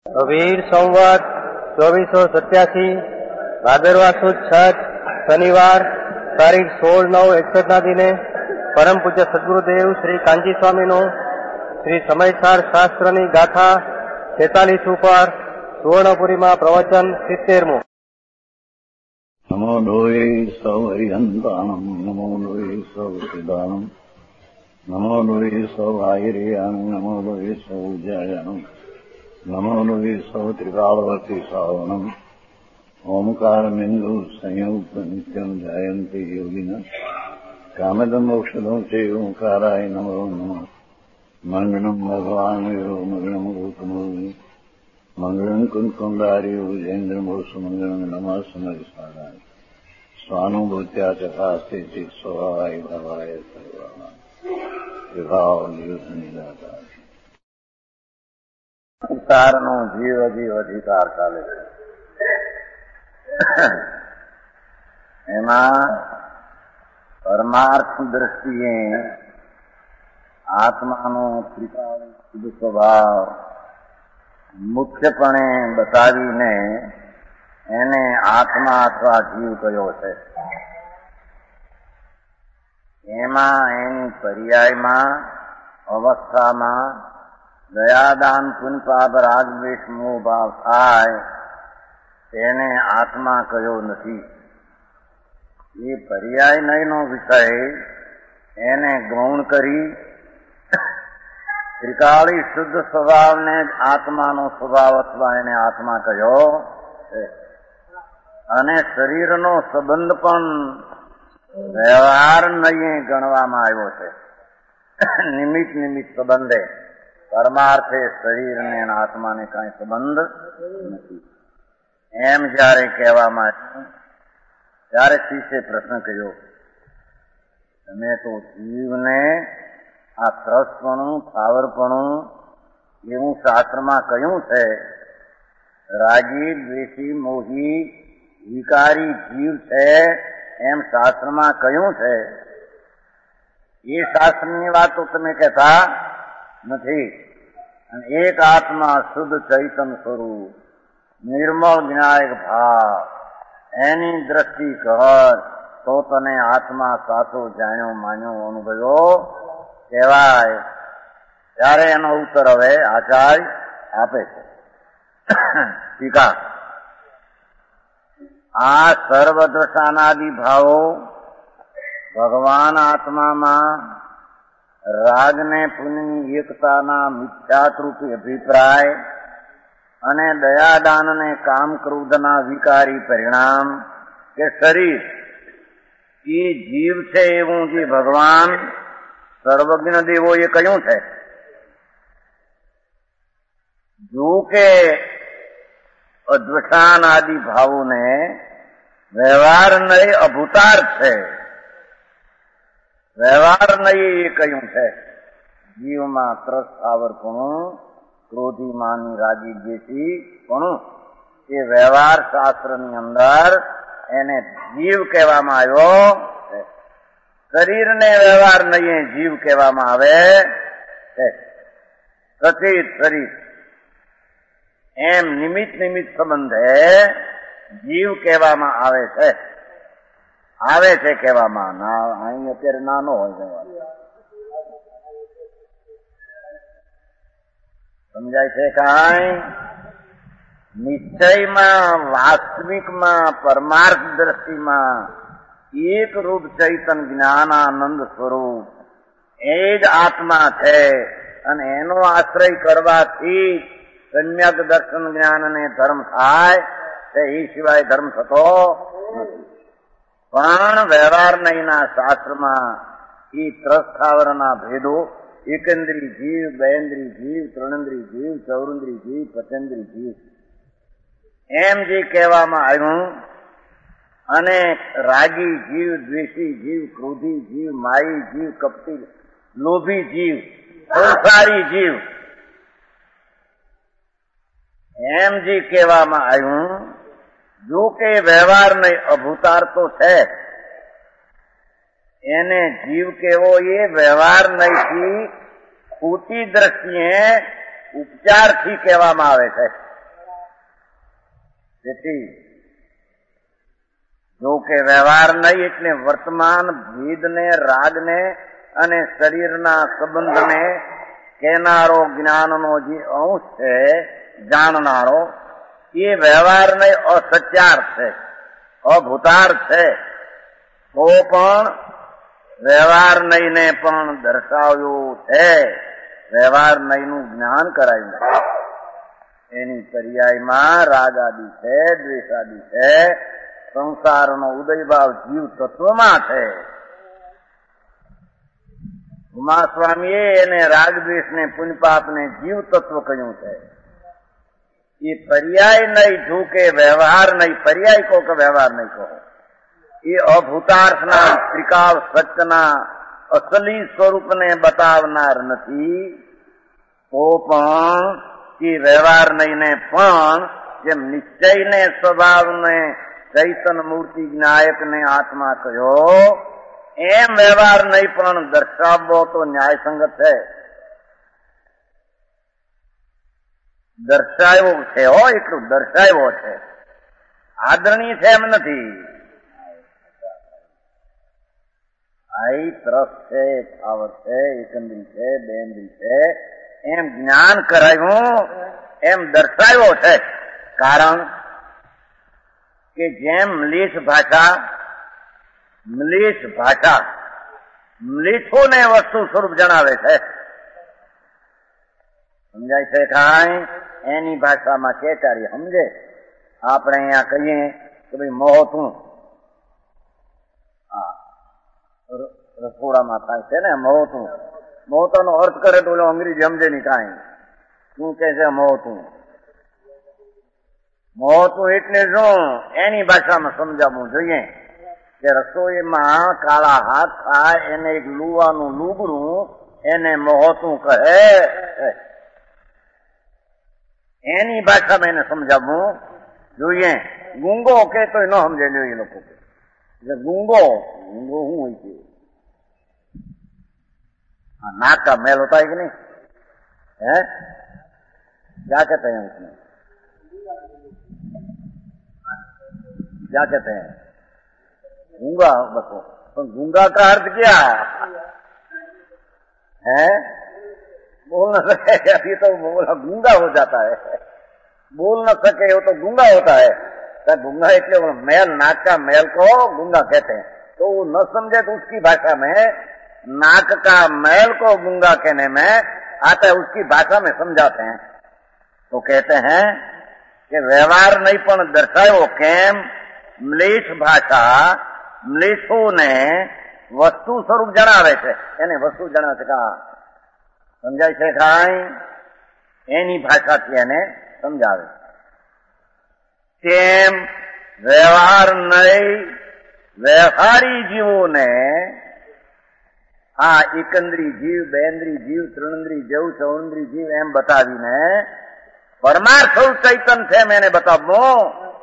વીર સંવત 2487 ભાદરવા સુદ છઠ શનિવાર તારીખ 16/9/61 દિને પરમ પૂજ્ય સદગુરુદેવ શ્રી કાંજી સ્વામીનું શ્રી સમયસાર શાસ્ત્રની ગાથા 46 ઉપર સુવર્ણપુરીમાં પ્રવચન 70મું. નમો લોહે સૌ હરિહંતાણમ નમો લોહે સૌ સિદ્ધાણમ નમો લોહે સૌ આયર્યાણમ નમો લોહે સૌ જયાણમ નમો લોહે સૌ ત્રિકાળવતી શ્રાવણમ ઓમકારમિંદુ સંયુક્ત નિત્યમ જાયંતિ યોગિના કામદમ મોક્ષદમ છે ઓંકારાય નમો નમઃ. મંગળમ ભગવાન વીરો મંગળમ ગૌતમોની મંગળમ કુંકુંડાર્યો જૈન્દ્રમોષ મંગળમ નમઃ સમરિસારાય સ્વાનુભૂત્યા ચકાસ્તે ચિત સ્વભાવાય ભવાય સર્વાના વિભાવ નિદાતા અધિકારનો જીવ અધિકાર ચાલે છે. એમાં પરમાર્થ દ્રષ્ટિએ આત્માનો ત્રિકાળ શુદ્ધ સ્વભાવ મુખ્યપણે બતાવીને એને આત્મા અથવા જીવ કયો છે. એમાં એની પર્યાયમાં અવસ્થામાં દયાદાન પુનપાપ રાગદ્વેષ મોહ ભાવ થાય તેને આત્મા કયો નથી. એ પર્યાય નયનો વિષય એને ગૌણ કરી ત્રિકાળી શુદ્ધ સ્વભાવને જ આત્માનો સ્વભાવ અથવા એને આત્મા કયો છે. અને શરીરનો સંબંધ પણ વ્યવહાર નહીં ગણવામાં આવ્યો છે. નિમિત્ત સંબંધે પરમાર્થે શરીરને અને આત્માને કાંઈ સંબંધ નથી એમ જયારે કહેવામાં આવ્યું ત્યારે શિષ્ય પ્રશ્ન કર્યો, તમે તો જીવને આ ત્રસપણું થાવરપણું એવું શાસ્ત્રમાં કહ્યું છે. રાગી દ્વેષી મોહી વિકારી જીવ છે એમ શાસ્ત્રમાં કહ્યું છે. એ શાસ્ત્રની વાત તો તમે કહેતા નથી. અને એક આત્મા શુદ્ધ ચૈતન્ય સ્વરૂપ નિર્મળ વિનાયક ભાવ એની દ્રષ્ટિ કર તો તને આત્મા સાચો જાણ્યો માન્યો અનુભવ્યો કહેવાય. ત્યારે એનો ઉત્તર હવે આચાર્ય આપે છે. ટીકા, આ સર્વદ્રશાનાદિ ભાવો ભગવાન આત્મામાં રાગને પુણ્યની એકતાના મિથ્યાત્રૂપી અભિપ્રાય અને દયાદાનને કામ ક્રોધના વિકારી પરિણામ કે શરીર એ જીવ છે એવું જે ભગવાન સર્વજ્ઞ દેવોએ કહ્યું છે. જો કે અદ્વૈતાન આદિ ભાવોને વ્યવહાર નહીં અભૂતાર છે. વ્યવહાર નહીં એ કહ્યું છે. જીવમાં ત્રસ આવરપણું ક્રોધી માની રાગી દ્વેષી પણ એ વ્યવહાર શાસ્ત્રની અંદર એને જીવ કહેવામાં આવ્યો છે. શરીરને વ્યવહાર નહીં જીવ કહેવામાં આવે છે. સચિત શરીર એમ નિમિત્ત સંબંધે જીવ કહેવામાં આવે છે. આવે છે કહેવામાં, અહીં અત્યારે નાનો હોય જવા સમજાય છે. કાંઈ નિશ્ચયમાં વાસ્તવિકમાં પરમાર્થ દ્રષ્ટિમાં એક રૂપ ચૈતન જ્ઞાનાનંદ સ્વરૂપ એ જ આત્મા છે. અને એનો આશ્રય કરવાથી સમ્યક દર્શન જ્ઞાન અને ધર્મ થાય છે. એ સિવાય ધર્મ થતો નથી. પણ વ્યવહાર નહીંના શાસ્ત્રમાં એ ત્રસ્થાવરના ભેદો એકેન્દ્રી જીવ, બેન્દ્રી જીવ, ત્રણેન્દ્રી જીવ, ચૌરેન્દ્રી જીવ, પંચેન્દ્રી જીવ એમ જે કહેવામાં આવ્યું. અને રાગી જીવ, દ્વેષી જીવ, ક્રોધી જીવ, માયી જીવ, કપટી લોભી જીવ, સંસારી જીવ એમ જે કહેવામાં આવ્યું. જો કે વ્યવહાર નહીં અભૂતાર તો છે. એને જીવ કેવો એ વ્યવહાર નહીંથી ખોટી દ્રષ્ટિએ ઉપચારથી કહેવામાં આવે છે. તેથી જો કે વ્યવહાર નહીં એટલે વર્તમાન ભેદને, રાગને અને શરીરના સંબંધને કહેનારો જ્ઞાનનો જે અંશ છે, જાણનારો, એ વ્યવહાર નહીં અસત્યાર્થ છે, અભૂતાર્થ છે. તો પણ વ્યવહાર નહીંને પણ દર્શાવ્યું છે. વ્યવહાર નહીંનું જ્ઞાન કરાયું. એની પર્યાયમાં રાગ આદિ છે, દ્વેષ આદિ છે. સંસારનો ઉદયભાવ જીવ તત્વમાં છે. ઉમાસ્વામીએ એને રાગ દ્વેષને પુણ્યપાપને જીવ તત્વ કહ્યું છે. એ પર્યાય નહીં ઝૂકે વ્યવહાર નહીં, પર્યાય કહો કે વ્યવહાર નહીં કહો, એ અભૂતાર્થના ત્રિકાળ સત્યના અસલી સ્વરૂપને બતાવનાર નથી. તો પણ એ વ્યવહાર નહીંને પણ જેમ નિશ્ચયને, સ્વભાવને, ચૈતન મૂર્તિ જ્ઞાયકને આત્મા કહ્યો, એમ વ્યવહાર નહીં પણ દર્શાવવો તો ન્યાયસંગત છે. દર્શાવ્યો છે, એટલું દર્શાવ્યો છે. આદરણીય છે એમ નથી. આઈ ત્રસ છે, ખાવર છે, એકંદરી છે, બેંદરી છે, એમ જ્ઞાન કરાયું, એમ દર્શાવ્યો છે. કારણ કે જેમ મ્લેચ્છ ભાષા મ્લેચ્છોને વસ્તુ સ્વરૂપ જણાવે છે. સમજાય છે કાંઈ? એની ભાષામાં કેચારી સમજે. આપણે અહીંયા કહીએ કે ભાઈ મોહતું, રસોડામાં થાય છે ને મોહતું. મોહતાનો અર્થ કરે તો ઓલો અંગ્રેજી સમજે નહીં કાંઈ. શું કે છે મોહતું? મોહતું એટલે શું? એની ભાષામાં સમજાવવું જોઈએ કે રસોઈમાં કાળા હાથ થાય એને એક લુવાનું લુગડું, એને મોહતું કહે. એની ભાષામાં એને સમજાવવું જોઈએ. ગુંગો કે તો ન સમજે જોઈએ લોકો. ગુંગો શું હોય છે? नाक का मैल होता है कि नहीं है? क्या कहते हैं उसमें? क्या कहते हैं? गूंगा. बस तो गूंगा का अर्थ क्या है? बोल न सके अभी तो बोला गूंगा हो जाता है. बोल न सके वो तो गूंगा होता है. गूंगा એટલે मैल, नाक का मैल को गूंगा कहते हैं. तो वो न समझे तो उसकी भाषा में नाक का मैल को गूंगा कहने में आता है, उसकी भाषा में समझाते हैं. तो कहते हैं कि व्यवहार नहीं पण दर्शायो केम? म्लेच्छ भाषा म्लेच्छोने वस्तु स्वरूप जणावे छे. એને વસ્તુ જણાવે છે કા સમજાય છે કાંઈ? એની ભાષાથી એને સમજાવે. તેમ વ્યવહાર નહીં વ્યવહારી જીવોને આ એકંદરી જીવ, બેન્દ્રી જીવ, ત્રણેન્દ્રી જીવ, ચૌન્દ્રી જીવ એમ બતાવીને પરમાર્થ ચૈતન છે એમ એને બતાવવું.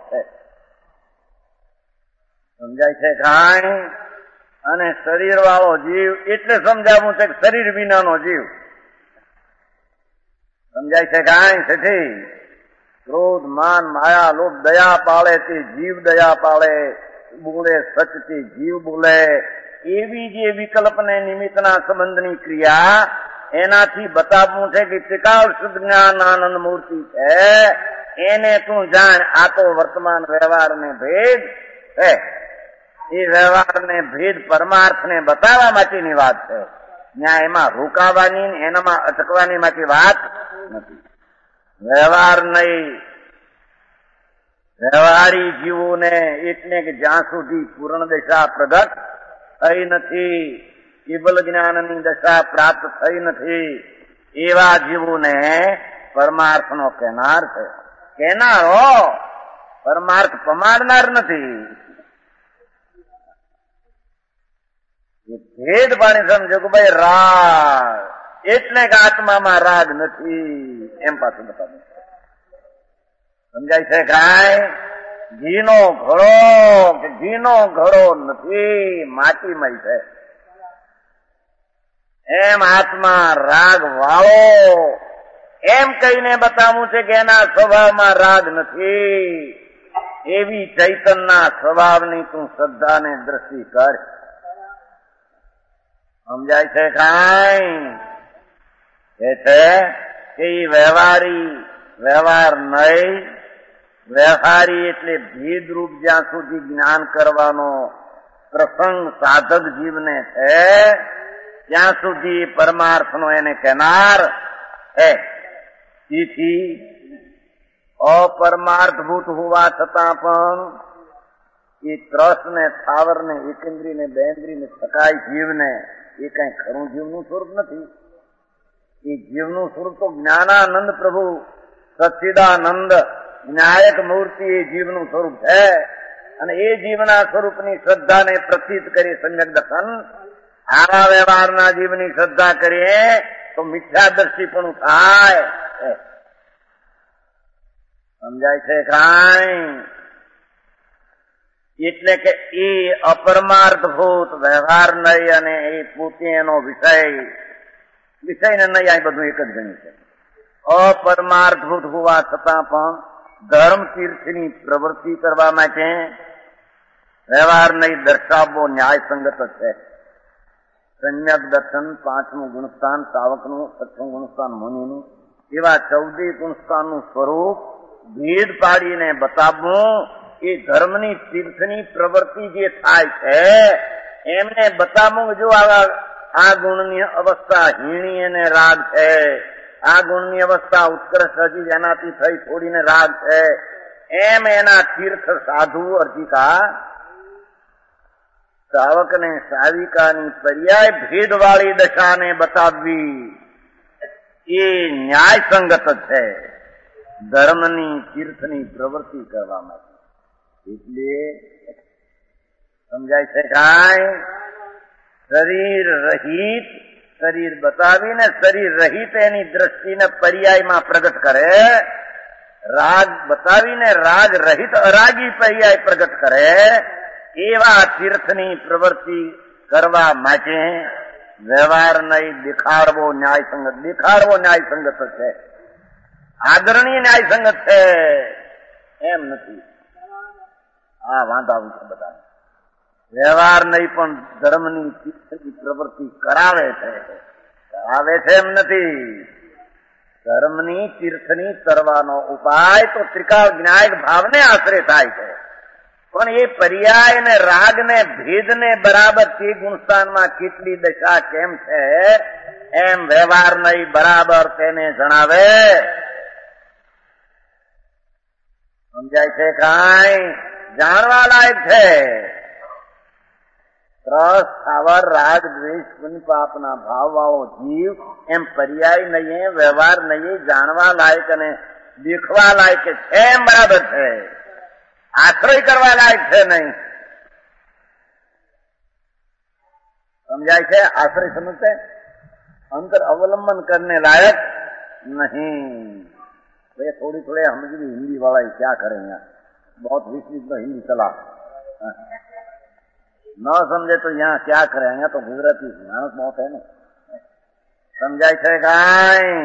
સમજાય છે કાંઈ? અને શરીર વાળો જીવ એટલે સમજાવવું છે કે શરીર વિનાનો જીવ. સમજાય છે કાંઈ? તેથી ક્રોધ, માન, માયા, લોભ દયા પાળે તે જીવ દયા પાળે, બોલે સચથી જીવ બોલે. એવી જે વિકલ્પને નિમિત્તના સંબંધની ક્રિયા એનાથી બતાવવું છે કે ત્રિકાળ શુદ્ધ જ્ઞાન આનંદ મૂર્તિ છે. એને તું જાણ. આ તો વર્તમાન વ્યવહારને ભેદ છે. એ વ્યવહારને ભેદ પરમાર્થને બતાવવા માટેની વાત છે. ત્યાં એમાં રોકાવાની, એનામાં અટકવાની માંથી વાત નથી. વ્યવહાર નહીં વ્યવહારી જીવોને એટલે કે જ્યાં સુધી પૂર્ણ દશા પ્રગટ થઈ નથી, કેવલ જ્ઞાનની દશા પ્રાપ્ત થઈ નથી, એવા જીવોને પરમાર્થનો કહેનાર છે. કહેનારો પરમાર્થ પમાડનાર નથી. ભેદ પાણી સમજો કે ભાઈ રાગ એટલે કે આત્મામાં રાગ નથી એમ પાછું બતાવ્યું. સમજાય છે કાંઈ? ઘીનો ઘડો નથી, માટીમય છે. એમ આત્મા રાગ વાળો એમ કહીને બતાવવું છે કે એના સ્વભાવમાં રાગ નથી. એવી ચૈતનના સ્વભાવની તું શ્રદ્ધાને દ્રષ્ટિ કર. સમજાય છે કાંઈ? એ છે કે એ વ્યવહાર નહીં, વ્યવહારી એટલે ભેદરૂપ જ્યાં સુધી જ્ઞાન કરવાનો પ્રસંગ સાધક જીવને છે ત્યાં સુધી પરમાર્થનો એને કહેનાર છે. તેથી અપરમાર્થભૂત હોવા છતાં પણ એ ત્રસને, સ્થાવરને, એકેન્દ્રીને, બેન્દ્રીને થકાય જીવને એ કઈ ખરું જીવનું સ્વરૂપ નથી. એ જીવનું સ્વરૂપ તો જ્ઞાનાનંદ પ્રભુ સચ્ચિદાનંદ જ્ઞાયક મૂર્તિ એ જીવનું સ્વરૂપ છે. અને એ જીવના સ્વરૂપની શ્રદ્ધાને પ્રતીત કરી સમ્યક દર્શન. આવા વ્યવહારના જીવની શ્રદ્ધા કરીએ તો મિથ્યા દ્રષ્ટિપણું થાય. સમજાય છે કાંઈ? એટલે કે એ અપરમાર્થભૂત વ્યવહાર નહીં અને એ પોતે એનો વિષયને નહીં, આ બધું એક જ ગણ્યું છે. અપરમાર્થભૂત હોવા છતાં પણ ધર્મ તીર્થની પ્રવૃત્તિ કરવા માટે વ્યવહાર નહીં દર્શાવવો ન્યાય સંગત છે. સમ્યક દર્શન, 5મું ગુણસ્થાન સાવકનું, 6મું ગુણસ્થાન મુનિનું, એવા 14 ગુણસ્થાનનું સ્વરૂપ ભેદ પાડીને બતાવવું એ ધર્મની તીર્થની પ્રવૃત્તિ જે થાય છે એમને બતાવવું. જો આ ગુણની અવસ્થા હીણી અને રાગ છે, આ ગુણની અવસ્થા ઉત્કર્ષ હજી એનાથી થઈ છોડીને રાગ છે, એમ એના તીર્થ સાધુ અર્ચિકા સાવકને સાવિકાની પર્યાય ભેદવાળી દશાને બતાવવી એ ન્યાય સંગત છે ધર્મની તીર્થની પ્રવૃત્તિ કરવા માટે. એટલે સમજાય છે કાંઈ? શરીર રહિત, શરીર બતાવીને શરીર રહિત એની દ્રષ્ટિને પર્યાયમાં પ્રગટ કરે, રાગ બતાવીને રાગ રહિત અરાગી પર્યાય પ્રગટ કરે, એવા તીર્થની પ્રવૃત્તિ કરવા માટે વ્યવહાર નહીં દેખાડવો ન્યાય સંગત. દેખાડવો ન્યાય સંગત છે, આદરણીય ન્યાય સંગત છે એમ નથી. આ વાંધા છે બધા. વ્યવહાર નહીં પણ ધર્મની તીર્થની પ્રવૃત્તિ કરાવે છે એમ નથી. ધર્મની તીર્થની કરવાનો ઉપાય તો ત્રિકાળ જ્ઞાયક ભાવને આશરે થાય છે, પણ એ પર્યાય ને રાગ ને ભેદ ને બરાબર તે ગુણસ્થાનમાં કેટલી દશા કેમ છે એમ વ્યવહાર નહીં બરાબર તેને જણાવે. સમજાય છે કાંઈ? જાણવા લાયક છે. રસ, સ્થાવર, રાગ, દ્વેષ, પુણ્ય પાપના ભાવ વાળો જીવ એમ પર્યાય નહીં, વ્યવહાર નહીં, જાણવા લાયક અને દેખવા લાયક છે એમ બરાબર છે, આશ્રય કરવા લાયક છે નહીં. સમજાય છે? આશ્રય સમજते अंतर अवलंबन करने लायक नहीं. ये थोड़ी समझ ली हिंदी वाला ही क्या करें, यहाँ बहुत विस्तृत में हिंदी चला, न समझे तो यहाँ क्या करें, यहाँ तो गुजराती मेहनत बहुत है ना. समझाय છે કાંઈ?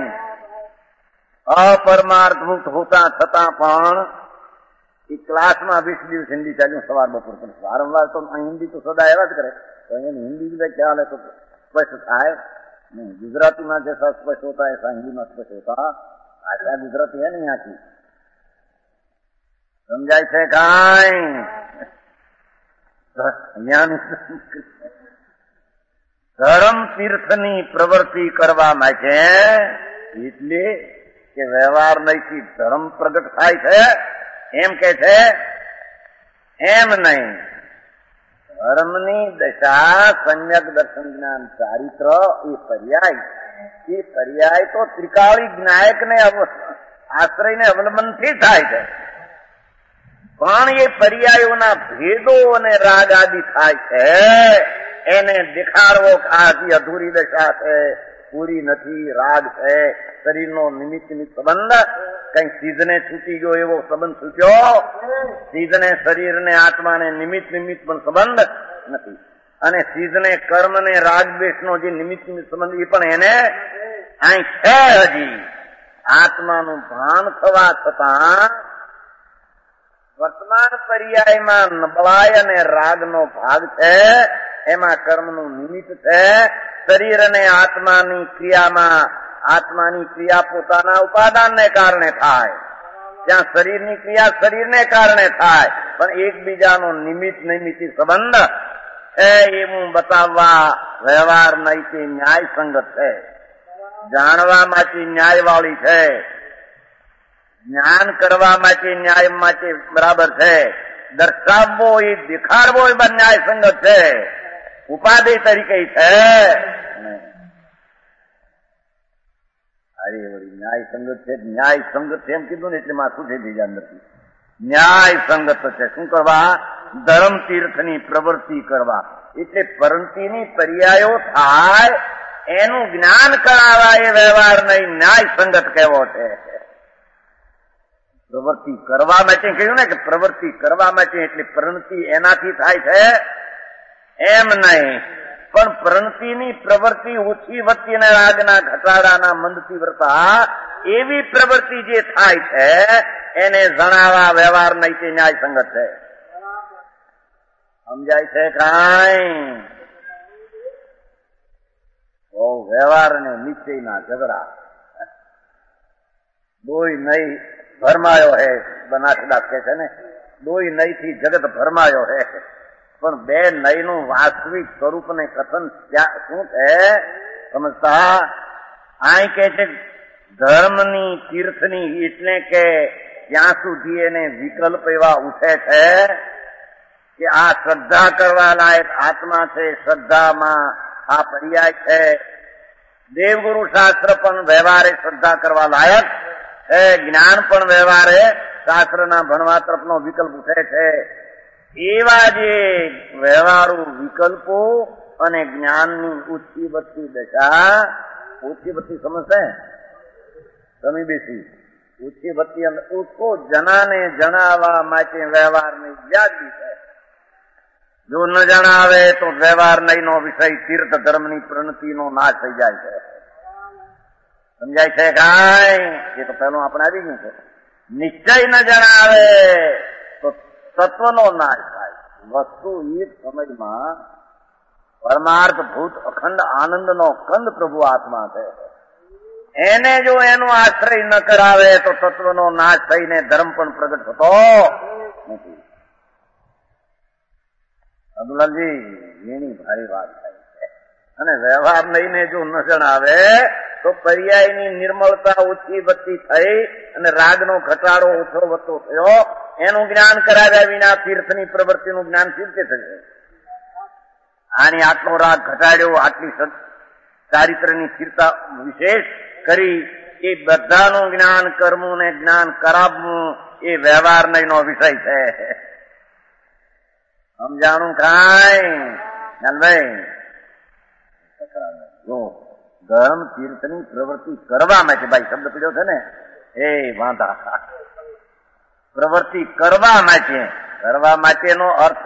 અપરમાર્થભૂત હોતા છતાં પણ એ ક્લાસમાં 20 દિવસ હિન્દી ચાલ્યું સવાર બપોર પણ વારંવાર તો હિન્દી તો સદા એવા જ કરે તો એની हिंदी भी ख्याल है तो स्पष्ट થાય नहीं. गुजराती में जैसा स्पष्ट होता है ऐसा हिंदी में स्पष्ट होता. भाषा गुजराती है नहीं यहाँ की. समझाय છે કાંઈ? ધર્મ તીર્થની પ્રવૃત્તિ કરવા માટે એટલે કે વ્યવહાર નહીંથી ધર્મ પ્રગટ થાય છે એમ કે છે એમ નહીં. ધર્મની દશા સમ્યક દર્શન જ્ઞાન ચારિત્ર એ પર્યાય તો ત્રિકાળી જ્ઞાયકને આશ્રયને અવલંબનથી થાય છે, પણ એ પર્યાયોના ભેદો અને રાગ આદિ થાય છે એને દેખાડવો કે આ અધૂરી દશા છે, પૂરી નથી, રાગ છે, શરીરનો નિમિત્ત સંબંધ કઈ ચીજને છૂટી ગયો એવો સંબંધ છૂટ્યો, ચીજને શરીરને આત્માને નિમિત્ત પણ સંબંધ નથી, અને ચીજને કર્મને રાગ દ્વેષનો જે નિમિત્ત સંબંધ એ પણ એને અહીં છે. હજી આત્માનું ભાન થવા છતાં વર્તમાન પર્યાયમાં નબળાઈ અને રાગનો ભાગ છે, એમાં કર્મનું નિમિત્ત છે. શરીર અને આત્માની ક્રિયા પોતાના ઉપાદાનને કારણે થાય. ત્યાં શરીરની ક્રિયા શરીરને કારણે થાય, પણ એકબીજાનો નિમિત્ત નૈમિત્તિક સંબંધ છે એવું બતાવવા વ્યવહાર નૈતિક ન્યાય સંગત છે. જાણવા માટે ન્યાય વાળી છે, જ્ઞાન કરવા માટે ન્યાય માટે બરાબર છે. દર્શાવવો એ દેખાડવો એ ન્યાય સંગત છે, ઉપાધિ તરીકે છે. અરે વળી ન્યાય સંગત છે, ન્યાય સંગત છે એમ કીધું ને એટલે માથું છે બીજા નથી. ન્યાય સંગત છે. શું કરવા? ધર્મ તીર્થની પ્રવૃત્તિ કરવા. એટલે પરંતીની પર્યાયો થાય એનું જ્ઞાન કરાવવા એ વ્યવહાર નહીં, ન્યાય સંગત કહેવો છે. પ્રવૃત્તિ કરવા માટે કહ્યું ને કે પ્રવૃત્તિ કરવા માટે, એટલે પ્રવૃત્તિ એનાથી થાય છે એમ નહીં, પણ પ્રવૃત્તિની પ્રવૃત્તિ ઓછી વધતી અને રાગના ઘટાડાના મંદથી વર્તા એવી પ્રવૃત્તિ જે થાય છે એને જણાવવા વ્યવહાર નહીં તે ન્યાય સંગત છે. સમજાય છે કાંઈ? ઓ વ્યવહાર ને નિશ્ચયના ઝઘડા. દોય નહીં ભરમાયો હે, બનાસદાસ કે છે ને, દોય નઈ થી જગત ભરમાયો હે. પણ બે નઈ નું વાસ્તવિક સ્વરૂપ ને કથન શું છે સમજતા? આ કે છે ધર્મની તીર્થની, એટલે કે ત્યાં સુધી એને વિકલ્પ એવા ઉઠે છે કે આ શ્રદ્ધા કરવા લાયક આત્મા છે, શ્રદ્ધામાં આ પર્યાય છે. દેવગુરુ શાસ્ત્ર પણ વ્યવહારે શ્રદ્ધા કરવા લાયક છે, જ્ઞાન પણ વ્યવહારે શાસ્ત્રના ભણવા તરફનો વિકલ્પ ઉઠે છે. એવા જે વ્યવહારુ વિકલ્પો અને જ્ઞાનની ઊંચી વધતી દશા, ઊંચી વધતી સમજશે તમે બેસી ઊંચી વધતી उसको જનાને જણાવવા માટે વ્યવહારની વ્યાજબી છે. જો ન જણાવે તો વ્યવહાર નહીં નો વિષય તીર્થ ધર્મની પ્રણતિનો નાશ થઈ જાય છે. સમજાય છે કાંઈ? એ તો પહેલું આપણે આવી ગયું છે. નિશ્ચય ન જણાવે તો તત્વનો નાશ થાય. વસ્તુ એક સમજમાં પરમાર્થભૂત અખંડ આનંદનો કંદ પ્રભુ આત્મા છે. એને જો એનો આશ્રય ન કરાવે તો તત્વનો નાશ થઈને ધર્મ પણ પ્રગટ થતો નથી. અબ્દુલાલજી એની ભારી વાત થાય છે. અને વ્યવહાર લઈને જો ન જણાવે તો પર્યાયની નિર્મળતા ઓછી વધતી થઈ અને રાગનો ઘટાડો ઓછો વધતો થયો. એનું જ્ઞાન કરાવ્યા વિના તીર્થની પ્રવૃત્તિનું જ્ઞાન કેવી રીતે થશે? આની આટલો રાગ ઘટાડ્યો, આટલી ચારિત્રની સ્થિરતા વિશેષ કરી, એ બધાનું જ્ઞાન કરવું ને જ્ઞાન કરાવવું એ વ્યવહાર નહીંનો વિષય છે. સમજાણું કાંઈ જ્ઞાનભાઈ? જો ધર્મ તીર્થની પ્રવૃત્તિ કરવા માટે, ભાઈ શબ્દ પીડ્યો છે ને એ વાંધા, પ્રવૃત્તિ કરવા માટેનો અર્થ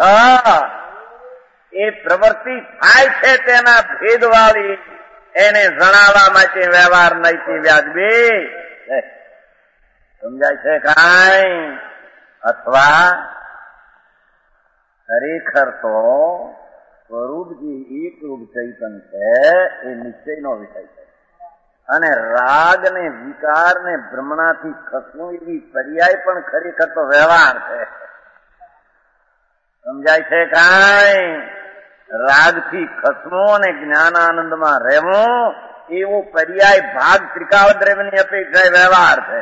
એ પ્રવૃત્તિ થાય છે તેના ભેદવાળી એને જણાવવા માટે વ્યવહાર નૈતિક વ્યાજબી. સમજાય છે કાંઈ? અથવા ખરેખર તો સ્વરૂપજી એક રૂપ ચૈતન છે એ નિશ્ચયનો વિષય છે. અને રાગ ને વિકાર ને ભ્રમણાથી ખસવું એવી પર્યાય પણ ખરેખર તો વ્યવહાર છે. સમજાય છે કાંઈ? રાગથી ખસવું અને જ્ઞાનાનંદમાં રહેવું એવો પર્યાય ભાગ ત્રિકાવદ્રવ્યની અપેક્ષા વ્યવહાર છે.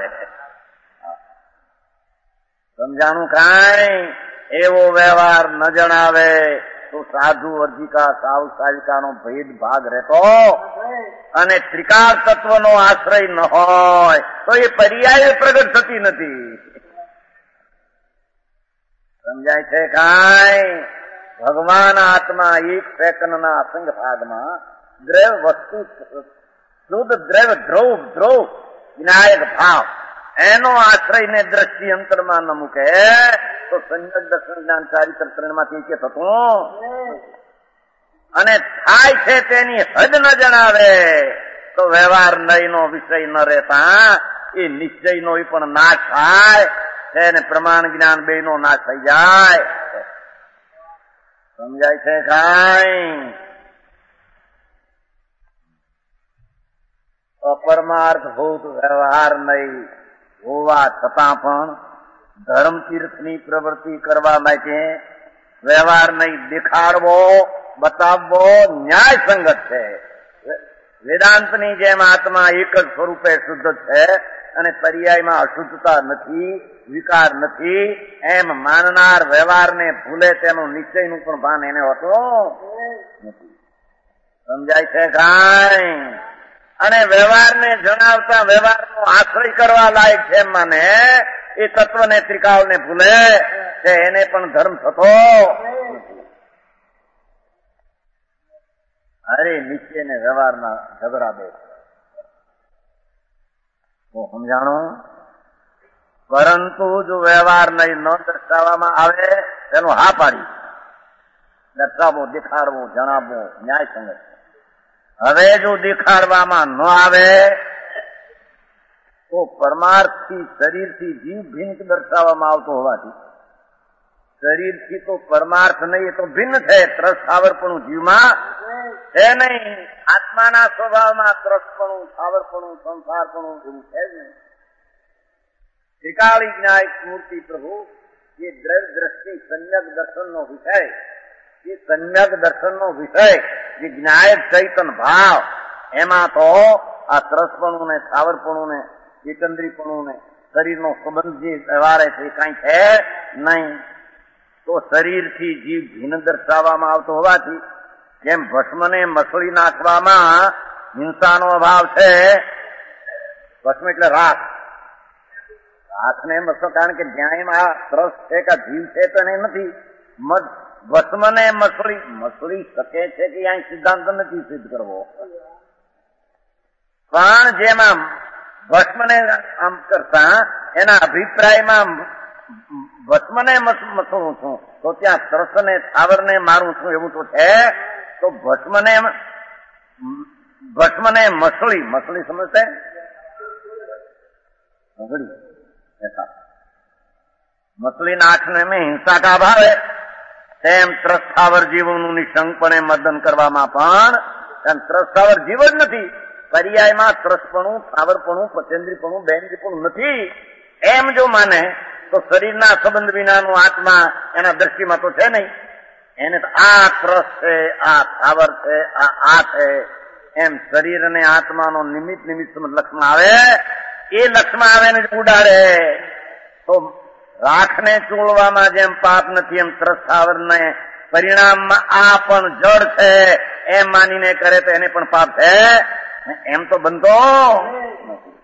સમજાણું કાંઈ? એવો વ્યવહાર ન જણાવે તો સાધુ વર્જિકા સાવ સાવિકાનો ભેદ ભાગ રહેતો અને ત્રિકાળ તત્વનો આશ્રય ન હોય તો એ પર્યાય પ્રગટ થતી નથી. સમજાય છે કાંઈ? ભગવાન આત્મા એક સેકન્ડના અસંગ ભાગમાં દ્રવ્ય વસ્તુ શુદ્ધ દ્રવ્ય ધ્રુવ વિનાયક ભાવ એનો આશ્રય ને દ્રષ્ટિ અંતરમાં ન મૂકે તો સંજક દર્શન જ્ઞાન ચારિત્ર ત્રણમાંથી કે થતું અને થાય છે તેની હદ ન જણાવે તો વ્યવહાર નયનો વિષય ન રહેતા એ નિશ્ચયનો પણ નાશ થાય. છે ને પ્રમાણ જ્ઞાન બે નો નાશ થઈ જાય. સમજાય છે કાંઈ? અપરમાર્થ ભૂત વ્યવહાર નહીં હોવા છતાં પણ ધર્મ તીર્થની પ્રવૃત્તિ કરવા માટે વ્યવહાર નહીં દેખાડવો, બતાવવો ન્યાય સંગત છે. વેદાંતની જેમ આત્મા એક જ સ્વરૂપે શુદ્ધ છે અને પર્યાયમાં અશુદ્ધતા નથી, વિકાર નથી, એમ માનનાર વ્યવહારને ભૂલે તેનું નિશ્ચયનું પણ ભાન એને હોતું નથી. સમજાય છે કાંઈ? અને વ્યવહારને જણાવતા વ્યવહારનો આશ્રય કરવા લાયક છે માને એ તત્વને ત્રિકાળને ભૂલે છે, એને પણ ધર્મ થતો નથી. અરે નિશ્ચય ને વ્યવહારના ઝઘડા બે તો સમજાણું. પરંતુ જો વ્યવહાર નહીં ન દર્શાવવામાં આવે તેનું હા પાડી દર્શાવવો, દેખાડવો, જણાવવો ન્યાય સંગત. હવે જો દેખાડવામાં ન આવે તો પરમાર્થથી શરીરથી જીવ ભિન્ન દર્શાવવામાં આવતો હોવાથી શરીરથી તો પરમાર્થ નહીં, એ તો ભિન્ન છે. ત્રસ્તાવરપણું જીવમાં છે નહીં. આત્માના સ્વભાવમાં ત્રસ્તપણું, સ્થાવરપણું, સંસારપણું એવું છે જ નહીં. ત્રિકાળી ન્યાય મૂર્તિ પ્રભુ એ દ્રષ્ટિ સમ્યક દર્શનનો વિષય, એ સમ્યક દર્શનનો વિષય જે જ્ઞાયક ચૈતન ભાવ, એમાં તો આ ત્રસપણું ને સ્થાવરપણું ને એકંદરીપણું ને શરીરનો સંબંધ જે વ્યવહારે છે કઈ છે નહીં. તો શરીરથી જીવ ભિન્ન દર્શાવવામાં આવતો હોવાથી જેમ ભસ્મને મસળી નાખવામાં હિંસાનો અભાવ છે, ભસ્મ એટલે રાખ, રાખને મસળ, કારણ કે જ્યાં એમાં ત્રસ છે કે જીવ છે તો એને નથી. ભસ્મને મસળી શકે છે કે અહીં સિદ્ધાંત નથી સિદ્ધ કરવો, પણ જેમાં ભસ્મને આમ કરતા એના અભિપ્રાયમાં ભસ્મને મસળું છું તો ત્યાં ત્રસને સ્થાવરને મારું છું એવું તો છે. તો ભસ્મને મસળી સમજते મસળી નાખને में हिंसा का भाव है, તેમ ત્રસ્તાવર જીવોનું નિશંકપણે મદન કરવામાં પણ ત્રસ્તાવર જીવ જ નથી. પર્યાયમાં ત્રસપણું, સ્થાવરપણું, પચેન્દ્રીપણું, બેન્દ્રીપણું નથી એમ જો માને તો શરીરના સંબંધ વિનાનું આત્મા એના દ્રષ્ટિમાં તો છે નહીં. એને તો આ ત્રસ છે, આ સ્થાવર છે, આ છે એમ શરીર અને આત્માનો નિમિત્ત લક્ષમાં આવે, એ લક્ષમાં આવે ને ઉડાડે તો રાખને ચોળવામાં જેમ પાપ નથી એમ ત્રસ્તાવરને પરિણામમાં આ પણ જડ છે એમ માનીને કરે તો એને પણ પાપ છે, એમ તો બનતો નથી.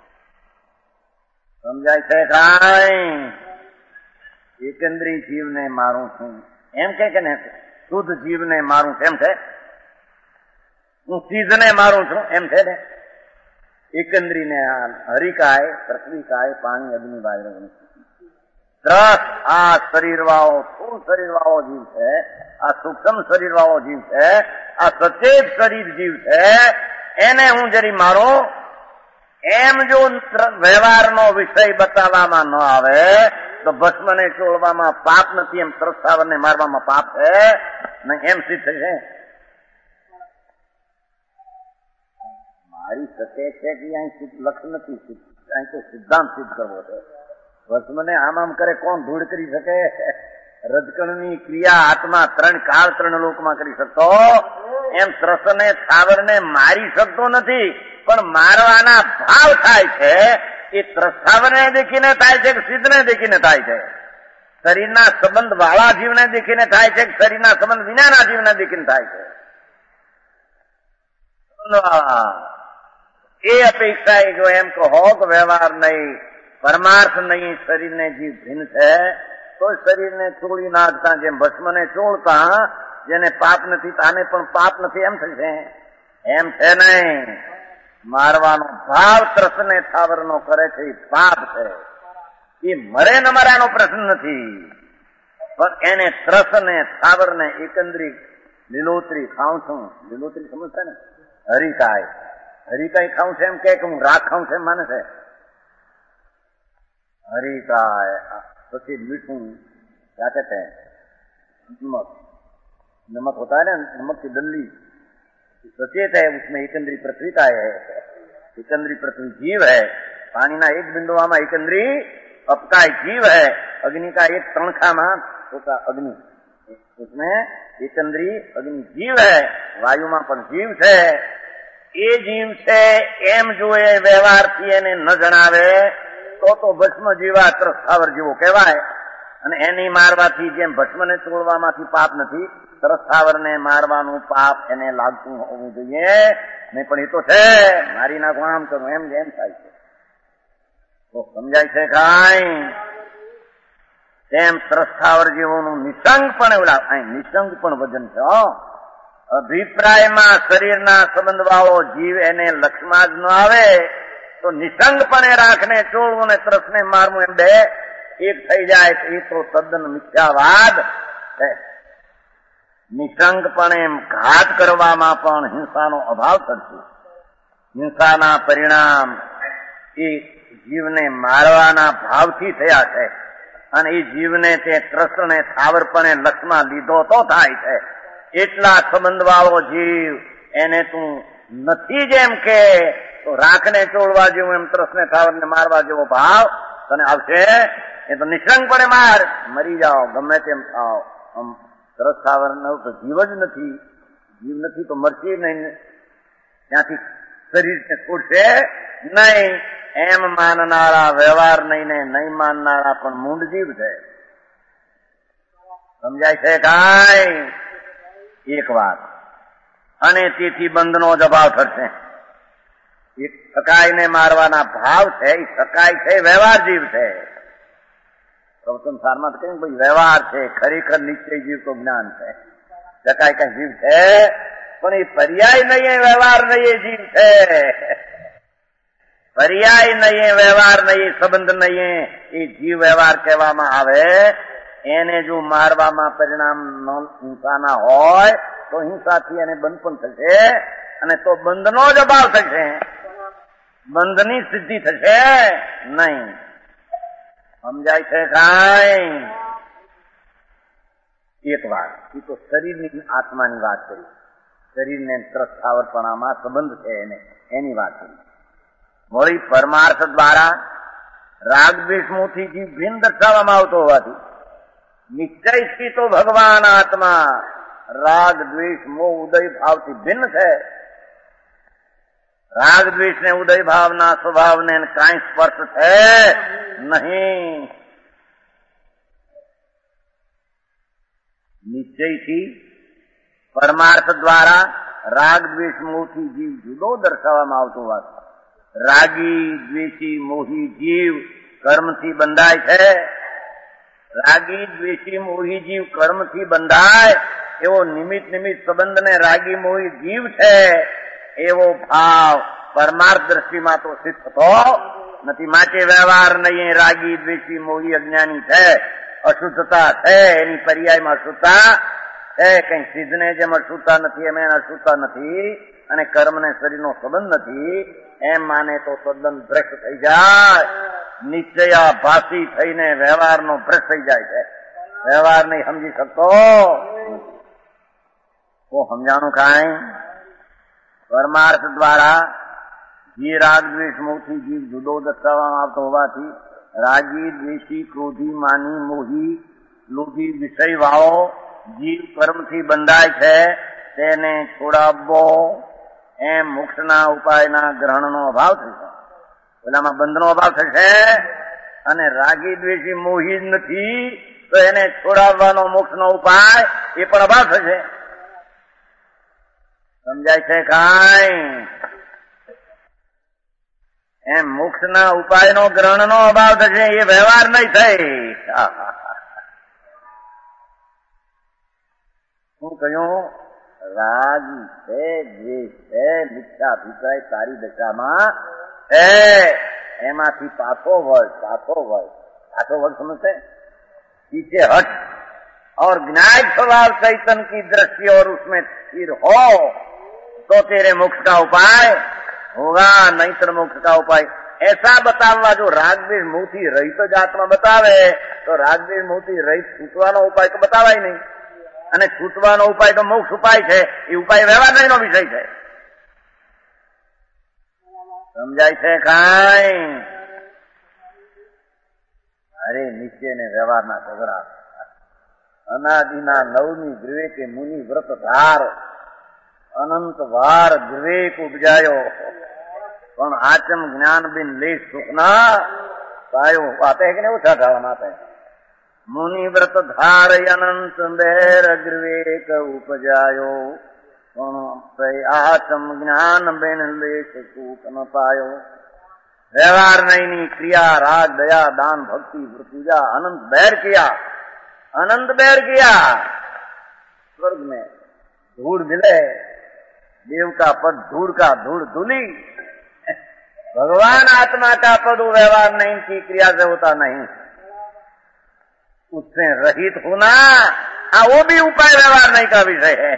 સમજાય છે કાંઈ? એકંદરી જીવને મારું છું એમ કે ને, શુદ્ધ જીવને મારું છે એમ છે, હું ચીજને મારું છું એમ છે ને. એકંદરીને હરિકાય, પૃથ્વીકાય, પાણી, અગ્નિ, વાયુ, ત્રસ આ શરીર વાળો, સ્થૂળ શરીર વાળો જીવ છે, આ સૂક્ષ્મ શરીર વાળો જીવ છે, આ સચેત શરીર જીવ છે, એને હું જરી મારો એમ જો વ્યવહારનો વિષય બતાવવામાં ન આવે તો ભસ્મને ચોળવામાં પાપ નથી એમ ત્રસ્તાવરને મારવામાં પાપ છે નહીં એમ સિદ્ધ છે. મારી શકે છે કે અહીં લક્ષ નથી, અહીં તો સિદ્ધાંત સિદ્ધ કરવો છે. ભસ્મને આમ કરે કોણ ધૂળ કરી શકે? રજકણની ક્રિયા આત્મા ત્રણ કાળ ત્રણ લોકમાં કરી શકતો એમ ત્રસને સ્થાવરને મારી શકતો નથી, પણ મારવાના ભાવ થાય છે એ ત્રસ્તાવરને દેખીને થાય છે કે સિદ્ધને દેખીને થાય છે, શરીરના સંબંધ વાળા જીવને દેખીને થાય છે કે શરીરના સંબંધ વિનાના જીવને દેખીને થાય છે. એ અપેક્ષા જો એમ કહો કે વ્યવહાર નહીં, પરમાર્થ નહીં, શરીરને જીવ ભિન્ન છે તો શરીરને ચોળી નાખતા જેમ ભસ્મને ચોળતા જેને પાપ નથી તાને પણ પાપ નથી એમ થશે, એમ છે નહીં. મારવાનો ભાવ ત્રસને સ્થાવરનો કરે છે એ પાપ છે. એ મરે ન મરાનો પ્રશ્ન નથી, પણ એને ત્રસને સ્થાવરને એકંદરી લીલોતરી ખાઉં છું, લીલોતરી સમજતા ને, હરિકાય ખાઉં છે એમ કે હું રાખ ખાઉં છે એમ માને છે. હરિકાય सफेद मीठू, क्या कहते हैं, नमक, नमक होता है ना, नमक की डल्ली सचेत है, उसमें एकंदरी पृथ्वीता है, एकंदरी पृथ्वी जीव है, पानी ना एक बिंदुआ में एकंदरी अपकाय जीव है, अग्नि का एक तणखा में होता अग्नि, उसमें एकंदरी अग्नि जीव है, वायु में पण जीव है, એ જીવ છે એમ જો એ વ્યવહારથી એને ન જણાવે તો ભસ્મ જીવા ત્રસ્થાવર જેવો કહેવાય. અને એની મારવાથી જેમ ભસ્મને તોડવામાંથી પાપ નથી, ત્રસ્થાવરને મારવાનું પાપ એને લાગતું હોવું જોઈએ. નહીં પણ એ તો છે મારી નાખું આમ કરું એમ જેમ થાય છે. તો સમજાય છે કાંઈ? તેમ ત્રસ્થાવર જેવોનું નિસંગપણે નિસંગ પણ વજન છે. અભિપ્રાયમાં શરીરના સંબંધવાળો જીવ એને લક્ષમાં જ ન આવે તો નિસંગપણે રાખને ચોળવું ને ત્રસને મારવું એમ બે એક થઈ જાય તો એ તો તદ્દન મિથ્યાવાદ છે. નિસંગપણે ઘાત કરવામાં પણ હિંસાનો અભાવ થશે. હિંસાના પરિણામ એ જીવને મારવાના ભાવથી થયા છે અને એ જીવને તે ત્રસને થાવરપણે લક્ષમાં લીધો તો થાય છે. એટલા સંબંધવાળો જીવ એને તું નથી જેમ કે તો રાખને ચોળવા જેવું એમ ત્રસને થાવરને મારવા જેવો ભાવ તને આવશે. એ તો નિસંગપણે માર, મરી જાઓ, ગમે તેમ થાવ. ત્રસ થાવર તો જીવ જ નથી, જીવ નથી તો મરશે નહીં, ત્યાંથી શરીરને છોડશે નહીં. એમ માનનારા વ્યવહાર નહીં ને નહીં માનનારા પણ મૂંડ જીવ છે. સમજાય છે કાંઈ? એક વાત. અને તેથી બંધનો જ અભાવ થશે. એક સકાઈને મારવાના ભાવ છે, એ સકાય છે વ્યવહાર જીવ છે. સંસારમાં તો કઈ ભાઈ વ્યવહાર છે, ખરેખર નિશ્ચય જીવ તો જ્ઞાન છે. સકાય કઈ જીવ છે પણ એ પર્યાય નહીં, વ્યવહાર નહીં જીવ છે. પર્યાય નહીં, વ્યવહાર નહીં, સંબંધ નહીં, એ જીવ વ્યવહાર કહેવામાં આવે. એને જો મારવામાં પરિણામ હિંસાના હોય તો હિંસાથી એને બંધ પણ થશે અને તો બંધનો જ અભાવ થશે, બંધની સિદ્ધિ થશે નહીં. સમજાય છે કાંઈ? એક વાત એ તો શરીરની આત્માની વાત કરી, શરીરને ત્રસ્થાવરપણામાં સંબંધ છે એને એની વાત કરી. વળી પરમાર્થ દ્વારા રાગ દ્વેષમોથી જીવ ભિન્ન દર્શાવવામાં આવતો હોવાથી નિશ્ચયથી તો ભગવાન આત્મા રાગ દ્વેષ મોહ ઉદય ભાવથી ભિન્ન છે. રાગ દ્વેષ ને ઉદય ભાવના સ્વભાવને કાંઈ સ્પર્શ છે નહીં. નિશ્ચયથી પરમાર્થ દ્વારા રાગ દ્વેષ મોહથી જીવ જુદો દર્શાવવામાં આવતો હોવાથી રાગી દ્વેષી મોહી જીવ કર્મથી બંધાય છે. રાગી દ્વેષી મોહી જીવ કર્મથી બંધાય એવો નિમિત્ત સંબંધને રાગી મોહી જીવ છે એવો ભાવ પરમાર્થ દ્રષ્ટિમાં તો સિદ્ધ થતો નથી. માટે વ્યવહાર નહીં, રાગી દ્વેષી મોહી અજ્ઞાની છે, અશુદ્ધતા છે, એની પર્યાયમાં અશુદ્ધતા છે. કઈ સિદ્ધને જેમ અશુદ્ધતા નથી એમ એને અશુદ્ધતા નથી અને કર્મને શરીરનો સંબંધ નથી એમ માને તો તદ્દન ભ્રષ્ટ થઈ જાય. નિશ્ચયાભાસી થઈને વ્યવહારનો ભ્રષ્ટ થઈ જાય છે. વ્યવહાર નહીં સમજી શકતો તો સમજાણું કાંઈ? પરમાર્થ દ્વારા જે રાગ દ્વેષ મોહથી જીવ જુદો દર્શાવવામાં આવતો હોવાથી રાગી દ્વેષી ક્રોધી માની મોહી લોભી વિષય વાળો જીવ કર્મથી બંધાય છે. તેને છોડાવવો એમ મોક્ષના ઉપાયના ગ્રહણનો અભાવ થશે. પેલામાં બંધનો અભાવ થશે અને રાગી દ્વેષી મોહી જ નથી તો એને છોડાવવાનો મોક્ષનો ઉપાય એ પણ અભાવ થશે. સમજાય છે કાંઈ? એમ મોક્ષના ઉપાયનો ગ્રહણનો અભાવ થશે, એ વ્યવહાર નહીં થઈ. શું કહ્યું? રાગી છે, દ્વેષ છે, મિથ્યા અભિપ્રાય તારી દશામાં છે, એમાંથી પાછો વળ समझते पीछे हट और ज्ञान स्वभाव चैतन्य की दृष्टि और उसमें स्थिर हो तो तेरे मोक्ष का उपाय होगा, नहीं तो मोक्ष का उपाय ऐसा बताववा जो रागद्वेष मोहથી રહિત જ આત્મા બતાવે તો રાગદ્વેષ મોહથી રહિત છૂટવાનો ઉપાય તો બતાવાય નહીં, અને છૂટવાનો ઉપાય તો મોક્ષ ઉપાય છે, એ ઉપાય વ્યવહાર નહીંનો વિષય છે. સમજાય છે કાંઈ? અરે નિશ્ચય ને વ્યવહારના ઝઘડા. અનાદિના નવમી વિવેકે મુનિ વ્રત ધાર, અનંત વાર વિવેક ઉપજાયો, પણ આચમ જ્ઞાન બિન લેશ સુખના પાયો. आते है कि नहीं? उठा ठावन आते हैं. मुनि व्रत धार अनंत बेर विवेक उपजायो, पण आचम ज्ञान बिन लेश सुख न पायो. व्यवहार नहीं क्रिया राग दया दान भक्ति पूजा अनंत बैर किया, अनंत बैर किया. स्वर्ग में धूड़ मिले, देव का पद धूड़ का धूड़ धूली. भगवान आत्मा का पद व्यवहार नहीं की क्रिया से होता नहीं, उससे रहित होना वो भी उपाय व्यवहार नहीं का विषय है.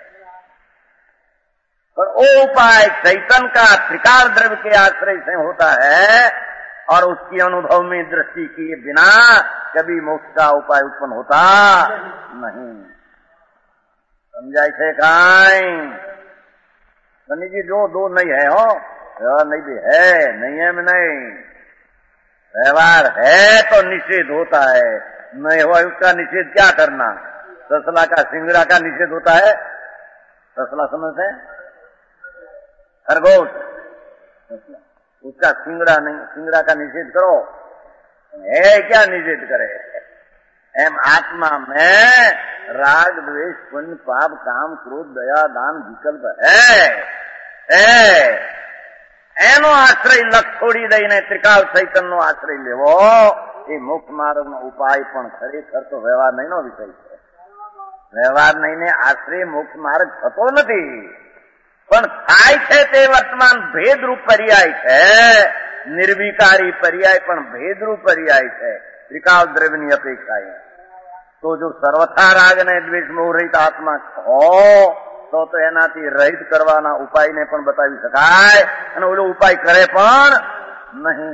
पर वो उपाय चैतन्य का त्रिकाल द्रव्य के आश्रय से होता है, और उसकी अनुभव में दृष्टि किए बिना कभी मोक्ष का उपाय उत्पन्न होता नहीं. समझाय छे काई? सनी जी जो दो नहीं है हो, व्यवहार नहीं भी है, नहीं है में नहीं. व्यवहार है तो निषेध होता है, नहीं हुआ उसका निषेध क्या करना? ससला का सिंगड़ा का निषेध होता है. ससला समझते हैं? खरगोश, उसका सिंगड़ा नहीं, सिंगड़ा का निषेध करो. है क्या निषेध करे? एम आत्मा में राग द्वेष पुण्य पाप काम क्रोध दया दान विकल्प है. एनो आश्रय लक्ष्य छोड़ी दईने त्रिकाल चैतन्य नो आश्रय लेवो એ મોક્ષ માર્ગનો ઉપાય પણ ખરેખર તો વ્યવહાર નહીંનો વિષય છે. વ્યવહાર નહીંને આશ્રય મોક્ષ માર્ગ થતો નથી, પણ થાય છે તે વર્તમાન ભેદરૂપ પર્યાય છે. નિર્વિકારી પર્યાય પણ ભેદરૂપ પર્યાય છે ત્રિકાલ દ્રવ્યની અપેક્ષાએ. તો જો સર્વથા રાગ અને દ્વેષ મોહ રહિત આત્મા હો તો એનાથી રહિત કરવાના ઉપાયને પણ બતાવી શકાય, અને ઓલો ઉપાય કરે પણ નહીં.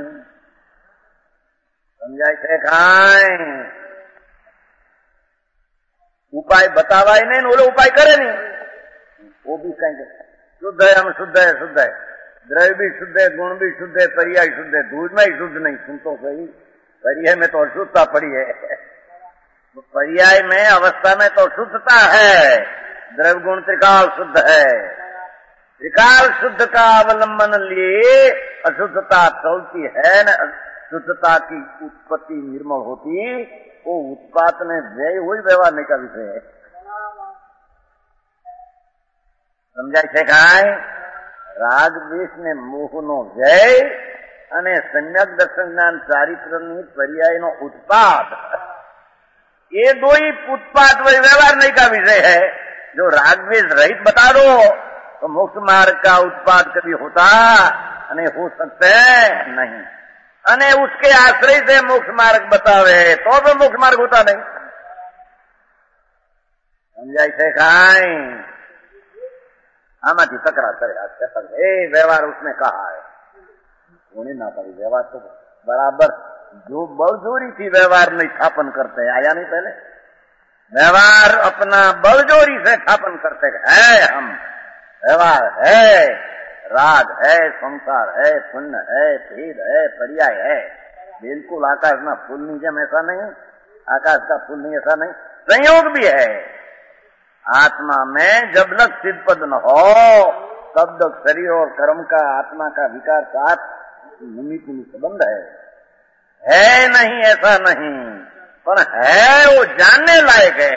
સમજાય છે કાંઈ? ઉપાય બતાવાય નહીં, ઓલો ઉપાય કરે નહીં. वो भी कहेंगे शुद्ध है, हम शुद्ध है, शुद्ध है, द्रव्य भी शुद्ध है, गुण भी शुद्ध है, पर्याय शुद्ध है. दूध में ही शुद्ध नहीं, सुन तो सही, पर्याय में तो अशुद्धता पड़ी है. पर्याय में अवस्था में तो शुद्धता है, द्रव्य गुण त्रिकाल शुद्ध है. त्रिकाल शुद्ध का अवलंबन लिए अशुद्धता चलती है न. शुद्धता की उत्पत्ति निर्मल होती, वो उत्पात में व्यय हुई व्यवहार नहीं का विषय है. समझाय છે કાંઈ? રાગ દ્વેષ ને મોહનો વ્યય અને સમ્યક દર્શન જ્ઞાન ચારિત્રની પર્યાયનો ઉત્પાદ, ये दो ही उत्पाद वही व्यवहार नहीं का विषय है. जो राग द्वेष रहित बता दो तो मोक्ष मार्ग का उत्पाद कभी होता नहीं, हो सकते नहीं. અને उसके आश्रय से मोक्ष मार्ग बतावे तो भी मोक्ष मार्ग होता नहीं. समझाय છે કાંઈ? આમાંથી તકરાર કરે એ વ્યવહાર उसने कहा है, होने ना पड़ी. व्यवहार तो बराबर जो बलजोरी थी व्यवहार नहीं स्थापन करते हैं, आया नहीं पहले? व्यवहार अपना बलजोरी से स्थापन करते हैं. हम व्यवहार है, राग है, संसार है, पुण्य है, भेद है, पर्याय है. बिल्कुल आकाश ना फूल नीचे में ऐसा नहीं, आकाश का फूल नहीं ऐसा नहीं, संयोग भी है. आत्मा में जब तक सिद्ध पद न हो तब तक शरीर और कर्म का आत्मा का विकार साथ निमित्त संबंध है नहीं ऐसा नहीं, पर है वो जानने लायक है.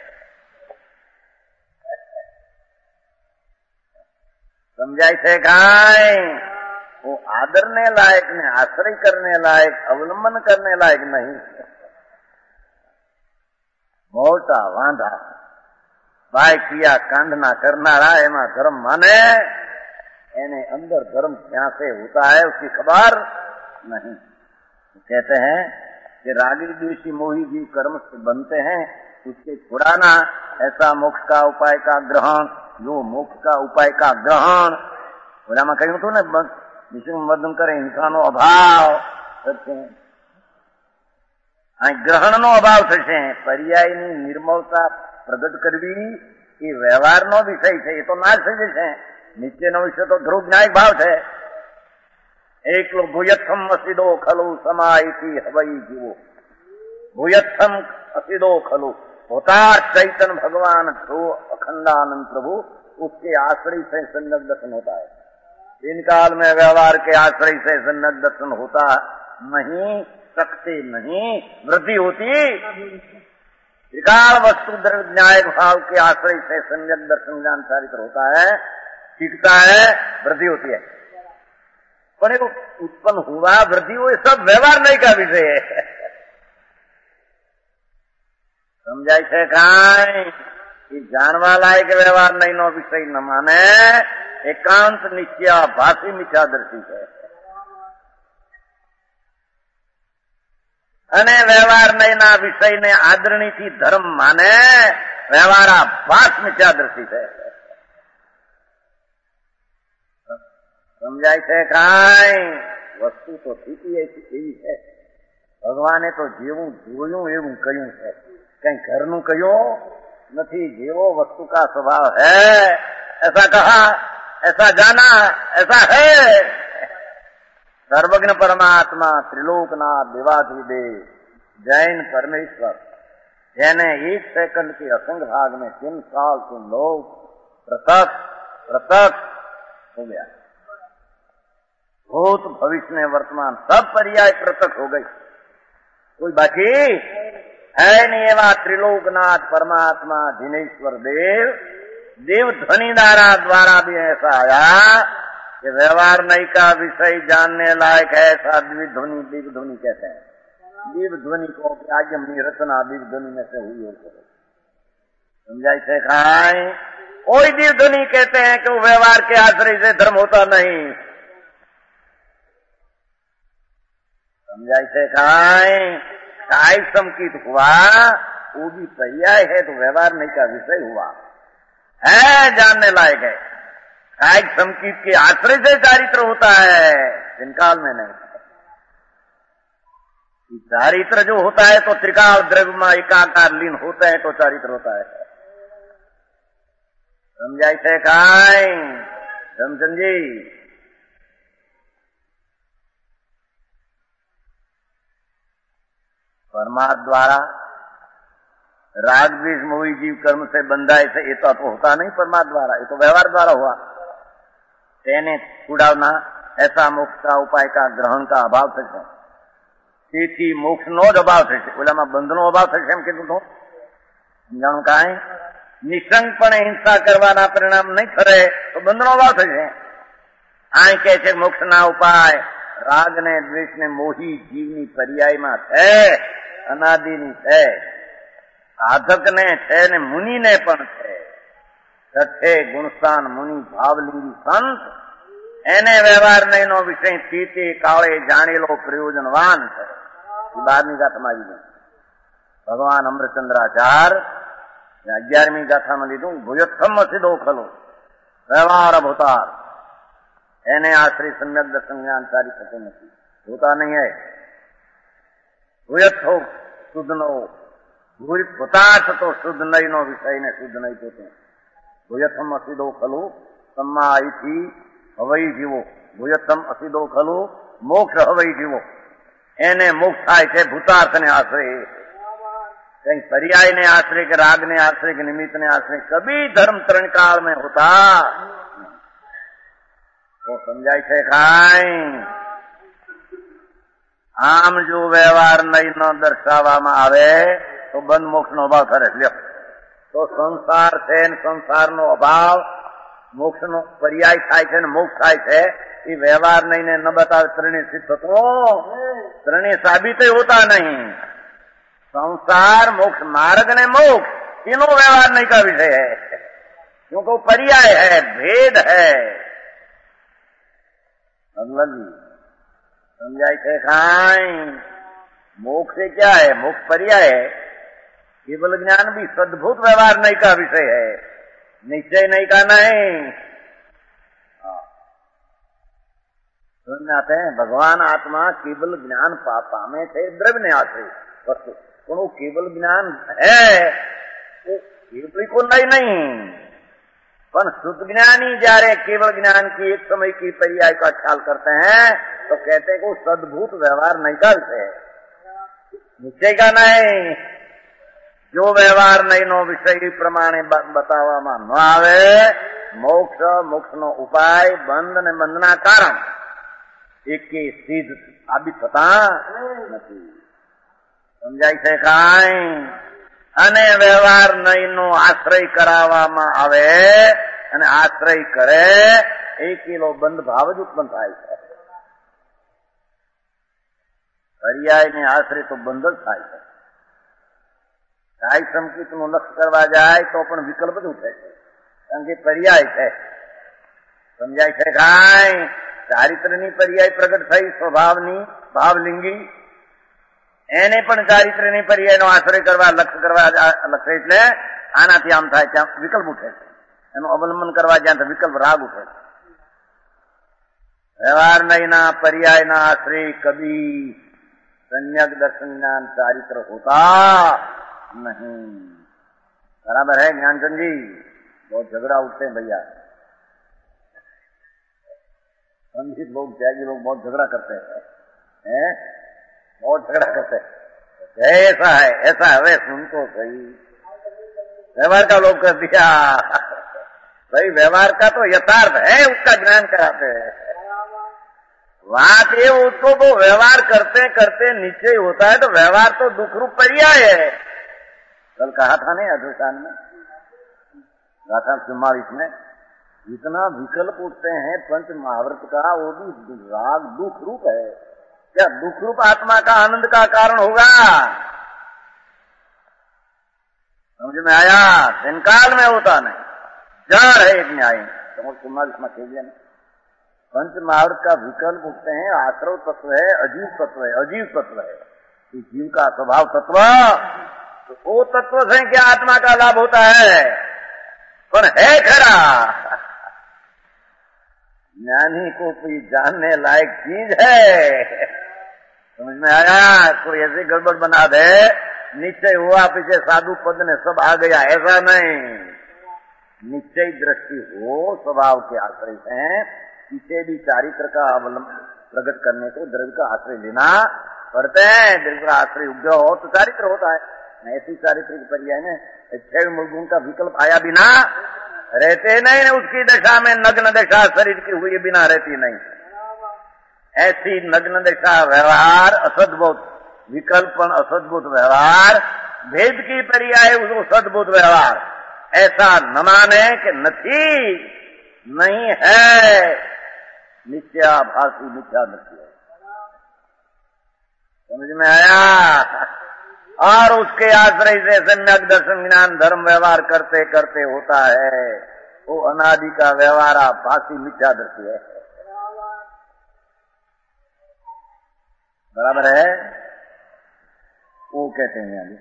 समझाय છે કાંઈ? वो आदरने लायक ने, आश्रय करने लायक, अवलंबन करने लायक नहीं. मोटा वांधा भाई किया कांडना करनारा एमा धर्म माने, एने अंदर धर्म क्या से होता है उसकी खबर नहीं. कहते हैं कि रागी द्वेषी मोही जीव कर्म से बनते हैं, उसके छुड़ाना ऐसा मोक्ष का उपाय का ग्रहण, जो मोक्ष का उपाय का ग्रहण. ઓલામાં કહ્યું હતું ને નિષંગમદન કરે હિંસાનો અભાવ થશે, અહીં ગ્રહણનો અભાવ થશે. પર્યાયની નિર્મળતા પ્રગટ કરવી એ વ્યવહારનો વિષય છે, એ તો નાશ થઈ જશે. નીચેનો વિષય તો ધ્રુવ જ્ઞાયક ભાવ છે. એકલો ભૂયથમ અસીદો ખલુ સમાયથી હવઈ જીવો, ભૂયથમ असिदो खलु होतार चैतन भगवान ध्रुव अखंडानंद प्रभु, उसके आश्रय से संयोग दर्शन होता है. इन काल में व्यवहार के आश्रय से संयोग दर्शन होता नहीं, सकते नहीं, वृद्धि होती. त्रिकाल वस्तु द्रव्य न्याय भाव के आश्रय से संयोग दर्शन ज्ञान चारित्र होता है, सीखता है, वृद्धि होती है. पर उत्पन्न हुआ वृद्धि हुई सब व्यवहार नहीं का विषय है. સમજાય છે કાંઈ? એ જાણવા લાયક વ્યવહાર નહીં નો વિષય ન માને, એકાંત નિશ્ચય ભાષી મિથ્યાદર્શી છે. અને વ્યવહાર નહીંના વિષયને આદરણીથી ધર્મ માને, વ્યવહારા ભાષ મિથ્યાદર્શી છે. સમજાય છે કાંઈ? વસ્તુ તો સ્થિતિ એવી છે. ભગવાને તો જેવું જોયું એવું કહ્યું છે, कहीं घर नु कहो नहीं. जेवो वस्तु का स्वभाव है ऐसा कहा, ऐसा जाना, ऐसा है. सर्वज्ञ परमात्मा त्रिलोकनाथ देवाधिदेव जैन परमेश्वर, जैने 1 सेकंड के असंग भाग में 3 साल 3 लोग प्रत्यक्ष हो गया. भूत भविष्य में वर्तमान सब पर्याय प्रत्यक्ष हो गई, कोई बाकी है नहीं. एवं त्रिलोकनाथ परमात्मा जिनेश्वर देव देव ध्वनि द्वारा भी ऐसा आया कि व्यवहार नहीं का विषय जानने लायक है. ऐसा दिव्य ध्वनि दिव्य ध्वनि कहते हैं. दिव्य ध्वनि को आगमनी रचना दिव्य ध्वनि में से हुई हो. समझाई से खाए? कोई दिव्य ध्वनि कहते हैं कि वो व्यवहार के आश्रय से धर्म होता नहीं. समझाई से खाए? कायिक संकीत हुआ वो भी पर्याय है, तो व्यवहार नहीं का विषय हुआ है, जानने लायक है. कायिक संकीत के आश्रय से चारित्र होता है, दिनकाल में नहीं. चारित्र जो होता है तो त्रिकाल द्रव्य में एकाकार लीन होते हैं तो चारित्र होता है. समझाई थे काय धमचंद जी? परमात्मा द्वारा राग द्वेष मोही जीव कर्म से बंधाए से ये तो होता नहीं. परमात्मा द्वारा ये तो व्यवहार द्वारा हुआ. तेने छुड़ावना ऐसा मोक्ष का उपाय का ग्रहण का अभाव थशे, તેથી મોક્ષનો જ અભાવ થશે. ઓલામાં બંધનો અભાવ થશે એમ કીધું તો સમજાણું કાંઈ? નિસંગપણે હિંસા કરવાના પરિણામ નહીં ફરે તો બંધનો અભાવ થશે. આ કહે છે મોક્ષના ઉપાય રાગ ને દ્વેષ ને મોહી જીવની પર્યાયમાં છે, અનાદિની છે, સાધકને છે ને મુનિને પણ છે. છઠ્ઠે ગુણસ્થાન મુનિ ભાવલિંગી સંત, એને વ્યવહાર નહીંનો વિષય તીતે કાળે જાણેલો પ્રયોજનવાન છે. 12મી ગાથામાં આવી ગયું. ભગવાન અમૃતચંદ્રાચાર્ય 11મી ગાથામાં લીધું. ભૂયથમ અસિદો ખલો વ્યવહાર અભૂતાર, એને આશ્રય સમ્યક દર્શન જ્ઞાન સારી થતું નથી, હોતા નહીં. હે ભૂયથ હો શુદ્ધ નો ભૂતાર્થ તો શુદ્ધ નહીં નો વિષય ને શુદ્ધ નહીં થતું. ભૂયથમ અસિદો ખલું सम्मा थी हवई जीवो. भूयतम असीदो खलु मोक्ष हवई जीवो. एने मोक्ष थाय छे भूतार्थ ने आश्रय. कहीं पर्याय ने आश्रय के राग ने आश्रय के निमित्त ने आश्रय कभी धर्म तरण काल में होता तो समझाय छे खाई. आम जो व्यवहार नहीं न दर्शावामां आवे तो बंध मोक्ष नो अभाव करे. तो संसार छे संसार नो अभाव मोक्ष नो पर्याय थाय छे, मोक्ष थाय छे. ये व्यवहार नहीं ने न बतावे त्रणेय सिद्ध तो त्रणेय साबित होता नहीं. संसार मोक्ष मार्ग ने मोक्ष तीनों व्यवहार नहीं का विषय है, क्योंकि पर्याय है, भेद है. समझाई थे खाई. मोक्ष से क्या है? मोक्ष पर्याय है. केवल ज्ञान भी सद्भूत व्यवहार नहीं का विषय है, निश्चय नहीं का नहीं. समझ में आते हैं। भगवान आत्मा केवल ज्ञान पामे थे द्रव्य ने आश्रय वस्तु वो केवल ज्ञान है वो केवल को नहीं पर शुद्ध ज्ञानी जारे केवल ज्ञान की एक समय की पर्याय का ख्याल करते हैं तो कहते हैं कि सद्भूत व्यवहार नहीं का विषय निश्चय का नहीं जो व्यवहार नहीं नो विषय प्रमाणे बतावा न आवे मोक्ष नो उपाय बंध ने बंधना कारण एक के सिद्ध साबित થતા નથી સમજાય છે કાંઈ અને વ્યવહાર નહીંનો આશ્રય કરાવવામાં આવે અને આશ્રય કરે એ કિલો બંધ ભાવ જ ઉત્પન્ન થાય છે પર્યાયને આશ્રય તો બંધ જ થાય છે કાંઈ સંકિતનું લક્ષ્ય કરવા જાય તો પણ વિકલ્પ જ ઉઠે છે કારણ કે પર્યાય છે સમજાય છે કાંઈ ચારિત્રની પર્યાય પ્રગટ થઈ સ્વભાવની ભાવલિંગી એને પણ ચારિત્રની પર્યાયનો આશ્રય કરવા લક્ષ્ય એટલે આનાથી આમ થાય ત્યાં વિકલ્પ ઉઠે છે એનું અવલંબન કરવા જ્યાં વિકલ્પ રાગ ઉઠે છે વ્યવહાર નહીંના પર્યાયના આશ્રય કદી सम्यक दर्शन ज्ञान चारित्र होता नहीं। बराबर है ज्ञानचंद जी? बहुत झगड़ा उठते हैं भैया, संगीत लोग त्यागी लोग बहुत झगड़ा करते हैं, बहुत झगड़ा करते हैं। ऐसा है वे सुन तो सही, व्यवहार का लोग कर दिया भाई, व्यवहार का तो यथार्थ है उसका ज्ञान कराते हैं। बात ये उसको वो व्यवहार करते करते निश्चय होता है तो व्यवहार तो दुख रूप पर्याय है। कल कहा था नहीं अधिष्ठान में, गाथा 44 में, जितना विकल्प उठते हैं पंच महाव्रत का वो भी राग दुख रूप है। क्या दुख रूप आत्मा का आनंद का कारण होगा? समझ में आया? इनकाल में होता नहीं, जड़ है एक न्याय। तो 44 में कह दिया पंच महाव्रत का विकल्प उठते हैं, आश्रव तत्व है, अजीव तत्व है, अजीव तत्व है, जीव का स्वभाव तत्व, तो वो तत्व से क्या आत्मा का लाभ होता है? पर है खरा ज्ञानी को कोई जानने लायक चीज है। समझ में आया? कोई ऐसे गड़बड़ बना दे, निश्चय हुआ पीछे साधु पद ने सब आ गया, ऐसा नहीं। निश्चय दृष्टि हो स्वभाव के आश्रय से इसे भी चारित्र का अवलंबन प्रकट करने को द्रव्य का आश्रय लेना पड़ते हैं। द्रव्य का आश्रय उग्र हो तो चारित्र होता है। ऐसी चारित्र की पर्याय में 6 मूलगुण का विकल्प आया बिना रहते नहीं, उसकी दशा में नग्न दशा शरीर की हुई बिना रहती नहीं। ऐसी नग्न दशा व्यवहार असद्भुत विकल्पन असद्भुत व्यवहार भेद की पर्याय उसको सद्भुत व्यवहार ऐसा न माने कि नहीं है, मिथ्या भाषी मिथ्या दृष्टि है। समझ में आया? और उसके आश्रय से सम्यक दर्शन ज्ञान धर्म व्यवहार करते करते होता है, वो अनादि का व्यवहार भाषी मिथ्या दृष्टि है। बराबर है? वो कहते हैं अभी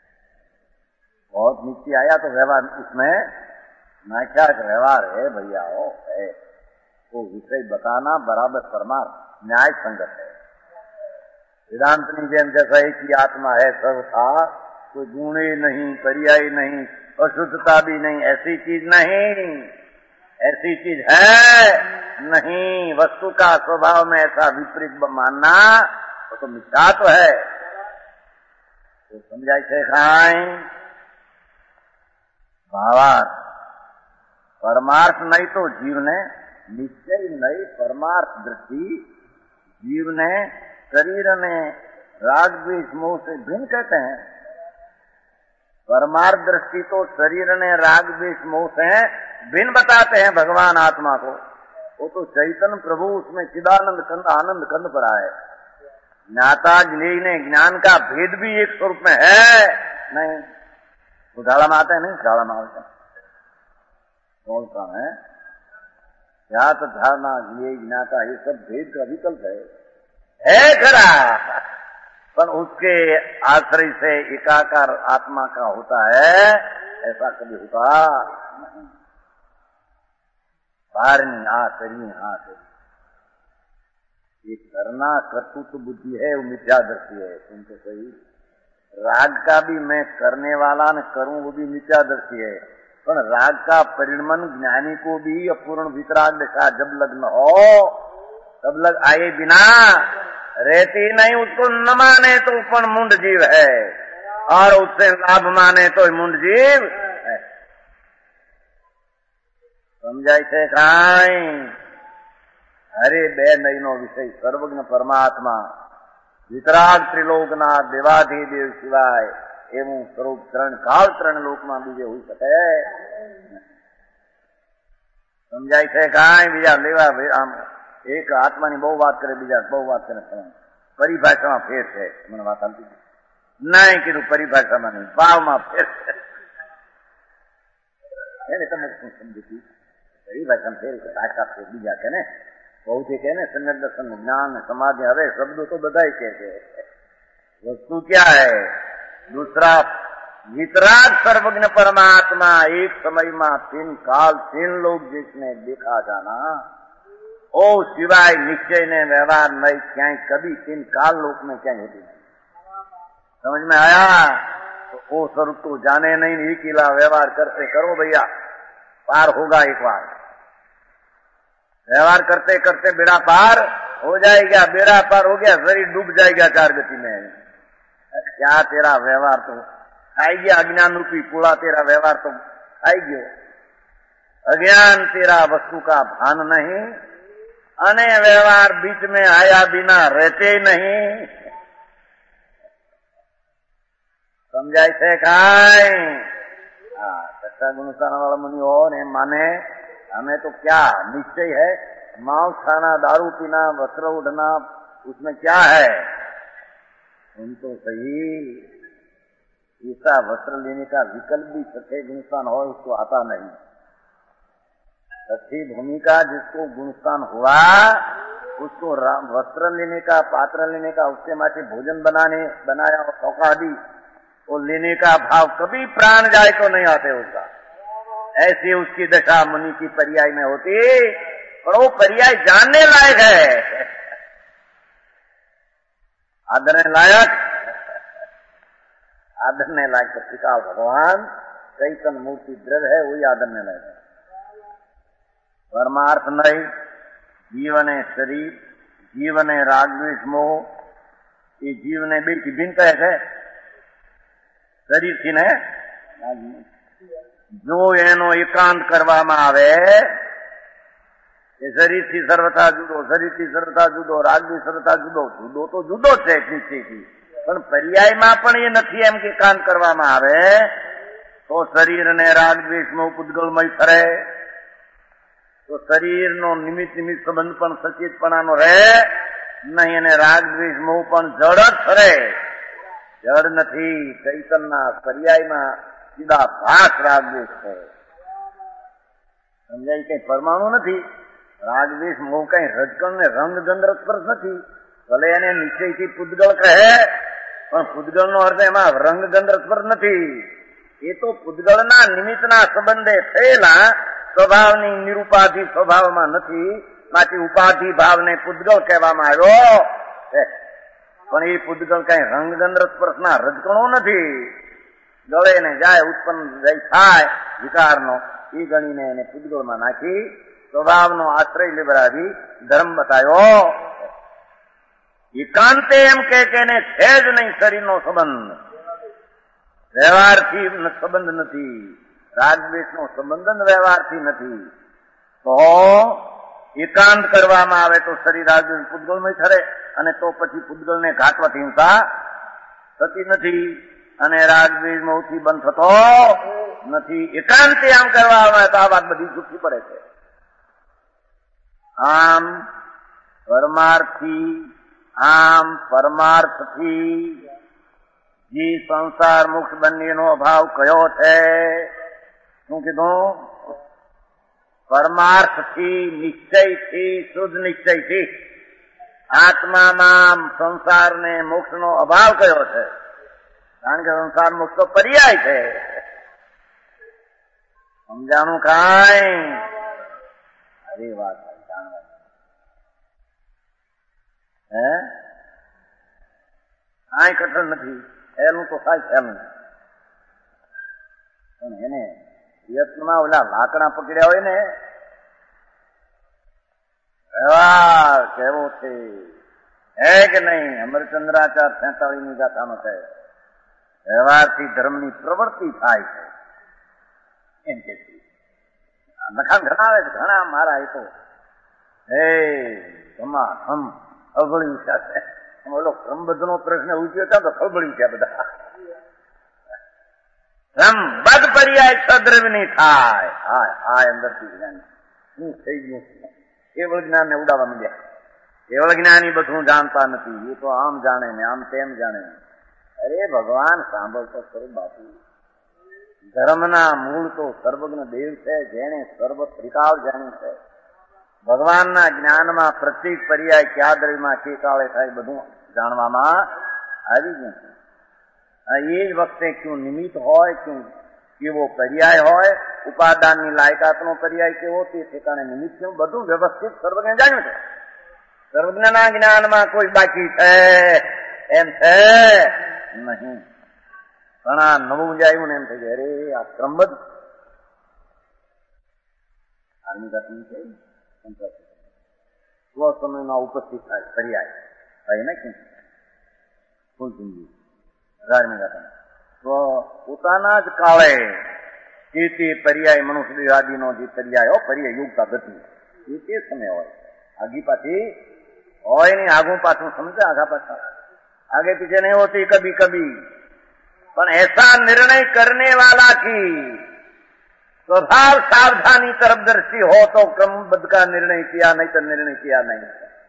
बहुत नीचे आया तो व्यवहार उसमें नाख्या व्यवहार है भैया, हो है वो विषय बताना बराबर परमार्थ न्याय संगत है। वेदांत निजन जैसा एक ही आत्मा है, सब था, कोई गुण ही नहीं, पर्याय नहीं, अशुद्धता भी नहीं, ऐसी चीज नहीं, ऐसी चीज है नहीं। वस्तु का स्वभाव में ऐसा विपरीत मानना वो तो मिथ्यात्व है। तो समझाई छे खाई भावार्थ परमार्थ नहीं तो जीव ने निश्चय नहीं, परमार्थ दृष्टि जीव ने शरीर ने राग द्वेष मोह से भिन्न कहते हैं। परमार्थ दृष्टि तो शरीर ने राग द्वेष मोह से भिन्न बताते हैं भगवान आत्मा को। वो तो चैतन्य प्रभु उसमें चिदानंद कंद आनंद कंद पर आए। ज्ञाता ज्ञेय ने ज्ञान का भेद भी एक स्वरूप में है नहीं। उठाड़ा में आते हैं नहीं, उठाड़ा में आते हैं बोलता है ज्ञात धारणा ज्ञेय ज्ञाता ये सब भेद का विकल्प है खरा, पर उसके आश्रय से एकाकार आत्मा का होता है, ऐसा कभी होता नहीं। बारनी आ शरीर ये करना कर्तृत्व बुद्धि है, वो मिथ्या दृष्टि है। तुमको सही राग का भी मैं करने वाला न करूं वो भी मिथ्या दृष्टि है, पर राग का परिणमन ज्ञानी को भी अपूर्ण वितराग दशा जब लग्न हो तब लग आए बिना रहती नहीं। उसको न माने तो पण मुंड जीव है, और उससे लाभ माने तो मुंड जीव है। समझाय છે કાંઈ? હરે બે નયનો વિષય સર્વજ્ઞ પરમાત્મા વિતરાગ ત્રિલોકનાથ દેવાધિદેવ સિવાય એવું સ્વરૂપ ત્રણ કાળ ત્રણ લોકમાં બીજે હોઈ શકે? સમજાય છે કાંઈ? બીજા લેવા આમ એક આત્માની બહુ વાત કરે, બીજા બહુ વાત કરે, પરિભાષામાં ફેર છે. મને વાત આવતી નહીં કીધું, પરિભાષામાં નહીં, ભાવમાં ફેર છે. એને તમે શું સમજતી? પરિભાષામાં ફેર છે, ભાષા ફેર બીજા કે ને બહુ કે ને સમ્યક દર્શન જ્ઞાન समाधि, હવે શબ્દો तो બધાય કે છે. वस्तु क्या है? दूसरा वितराग सर्वज्ञ परमात्मा एक समय में तीन काल तीन लोग जिसने देखा जाना, ओ सिवाय निश्चय ने व्यवहार नहीं क्या कभी तीन काल लोक में क्या होती नहीं। समझ में आया? तो वो स्वरूप तो जाने नहीं, एक ही व्यवहार करते करो भैया, पार होगा एक बार। व्यवहार करते करते बेड़ा पार हो जाएगा, बेड़ा पार हो गया, शरीर डूब जाएगा चार गति में। क्या तेरा व्यवहार तो आई गया, अज्ञान रूपी पूरा तेरा व्यवहार तो आई गयो। अज्ञान तेरा वस्तु का भान नहीं, अने व्यवहार बीच में आया बिना रहते नहीं। समझाय છે કાંઈ? दशा गुणस्थान वाला मुनि हो ने माने हमें तो क्या निश्चय है, मांस खाना, दारू पीना, वस्त्र उड़ना, उसमें क्या है? तुम तो सही ऐसा वस्त्र लेने का विकल्प भी छठे गुणस्थान हो उसको आता नहीं। छठी भूमि का जिसको गुणस्थान हुआ उसको वस्त्र लेने का, पात्र लेने का, उसके माथे भोजन बनाया और सौखा दी, वो लेने का भाव कभी प्राण जाए तो नहीं आते उसका। ऐसी उसकी दशा मुनि की पर्याय में होती, पर वो पर्याय जानने लायक है, आदरने लायक, आदरने लायक तो पिता भगवान चैतन्य मूर्ति द्रव्य है, वही आदरने लायक है। परमार्थ नहीं, जीवन है शरीर, जीवन है राग द्वेष मोह, ये जीवन है बेटी भिन्न है शरीर थी ने जो एनो एकांत करवामां आवे એ શરીરથી સર્વથા જુદો, શરીરથી સર્વથા જુદો, રાગથી સર્વથા જુદો, જુદો તો જુદો છે નિશ્ચયથી, પણ પર્યાયમાં પણ એ નથી એમ કે કાંત કરવામાં આવે તો શરીરને રાગ દ્વેષનો પૂતગલમય ફરે, તો શરીરનો નિમિત્ત સંબંધ પણ સચેતપણાનો રહે નહીં, અને રાગ દ્વેષ મોહ પણ જડ જ ફરે, જડ નથી. ચૈતનના પર્યાયમાં સીધા ભાસ રાગ દ્વેષ છે. સમજાય? કઈ પરમાણુ નથી. રાગ દ્વેષ મોહ કઈ રજકણ ને રંગ ગંધ સ્પર્શ નથી. ભલે એને નિશ્ચયથી પૂતગલ કહે, પણ પૂતગલનો અર્થ એમાં રંગ ગંધ સ્પર્શ નથી. એ તો પૂતગલના નિમિત્તના સંબંધે થયેલા સ્વભાવની નિરૂપાધિ સ્વભાવમાં નથી, માટે ઉપાધિ ભાવને પૂતગલ કહેવામાં આવ્યો. પણ એ પૂતગલ કઈ રંગ ગંધ સ્પર્શના રજકણો નથી. ગળે ને જાય ઉત્પન્ન થાય વિકારનો, એ ગણીને એને પૂતગલમાં નાખી સ્વભાવનો આશ્રય લેવડાવી ધર્મ બતાવ્યો. એકાંતે એમ કે એને છે જ નહીં શરીરનો સંબંધ, વ્યવહારથી સંબંધ નથી, રાગદ્વેષનો સંબંધ વ્યવહારથી નથી. તો એકાંત કરવામાં આવે તો શરીર રાગદ્વેષ પૂતગલમય ઠરે, અને તો પછી પૂતગલને ઘાટવાથી હિંસા થતી નથી, અને રાગદ્વેષ મોહથી બંધ થતો નથી. એકાંતે આમ કરવામાં આવે તો આ વાત બધી છૂટી પડે છે. આમ પરમાર્થથી જે સંસાર મોક્ષ બંનેનો અભાવ કયો છે? શું કીધું? પરમાર્થથી, નિશ્ચયથી, શુદ્ધ નિશ્ચયથી આત્મામાં સંસાર ને મોક્ષનો અભાવ કયો છે? કારણ કે સંસાર મોક્ષ તો પર્યાય છે. સમજાણું કાંઈ? અરે વાત જાણવા. હે કાંઈ કઠણ નથી, એનું તો કાંઈ ખ્યાલ નથી. પણ એને યત્નમાં ઓલા લાકડા પકડ્યા હોય ને વ્યવહાર કેવો છે હે કે નહીં? અમરચંદ્રાચાર્ય 46ની ગાથાનો છે, વ્યવહારથી ધર્મની પ્રવૃત્તિ થાય છે એમ કે છે. લખાણ ઘણા આવે છે, ઘણા મારા એ તો હે ધમાધમ ખળબળ્યું છે. ઓલો ક્રમબદ્ધનો પ્રશ્ન ઉઠ્યો હતો તો ખળબળ્યું છે બધા. ક્રમબદ્ધ પર્યાય સદ્રવ્યની થાય. હાય હાય અંદરથી જ્ઞાન શું થઈ ગયું? કેવળ જ્ઞાનને ઉડાવવા માંડ્યા. કેવળ જ્ઞાની બધું જાણતા નથી, એ તો આમ જાણે ને આમ તેમ જાણે. અરે ભગવાન સાંભળતો ખરો બાપુ, ધર્મના મૂળ તો સર્વજ્ઞ દેવ છે, જેને સર્વ ત્રિકાળ જાણ્યું છે. ભગવાનના જ્ઞાનમાં પ્રત્યેક પર્યાય કયા દ્રવ્યમાં કે કાળે થાય બધું જાણવામાં આવી ગયું છે. એ જ વખતે ક્યું નિમિત્ત હોય, ક્યું કેવો પર્યાય હોય, ઉપાદાનની લાયકાતનો પર્યાય કેવો, તે ઠેકાણે નિમિત્ત કેવું, બધું વ્યવસ્થિત સર્વજ્ઞ જાણ્યું છે. સર્વજ્ઞના જ્ઞાનમાં કોઈ બાકી છે એમ છે નહીં. ઘણા નવું જાયું ને એમ થઈ જાય, અરે આ ક્રમબદ્ધ આની ગતિ છે. સ્વ સમયમાં ઉપસ્થિત થાય પર્યાય થાય ને કેમ ફૂલ જિંદગી 18મી ગાથા તો પોતાના જ કાળે તે પર્યાય મનુષ્ય દેહાદિનો જે પર્યાય હોય, પર્યાય યુગતા ગતિ એ તે સમય હોય. આગી પાછી હોય નહીં, આગું પાછું સમજે, આઘા પાછા आगे पीछे नहीं होती कभी कभी. पर ऐसा निर्णय करने वाला की स्वभाव सावधानी तरफ दृष्टि हो तो क्रमबद्ध का निर्णय किया, नहीं तो निर्णय किया नहीं.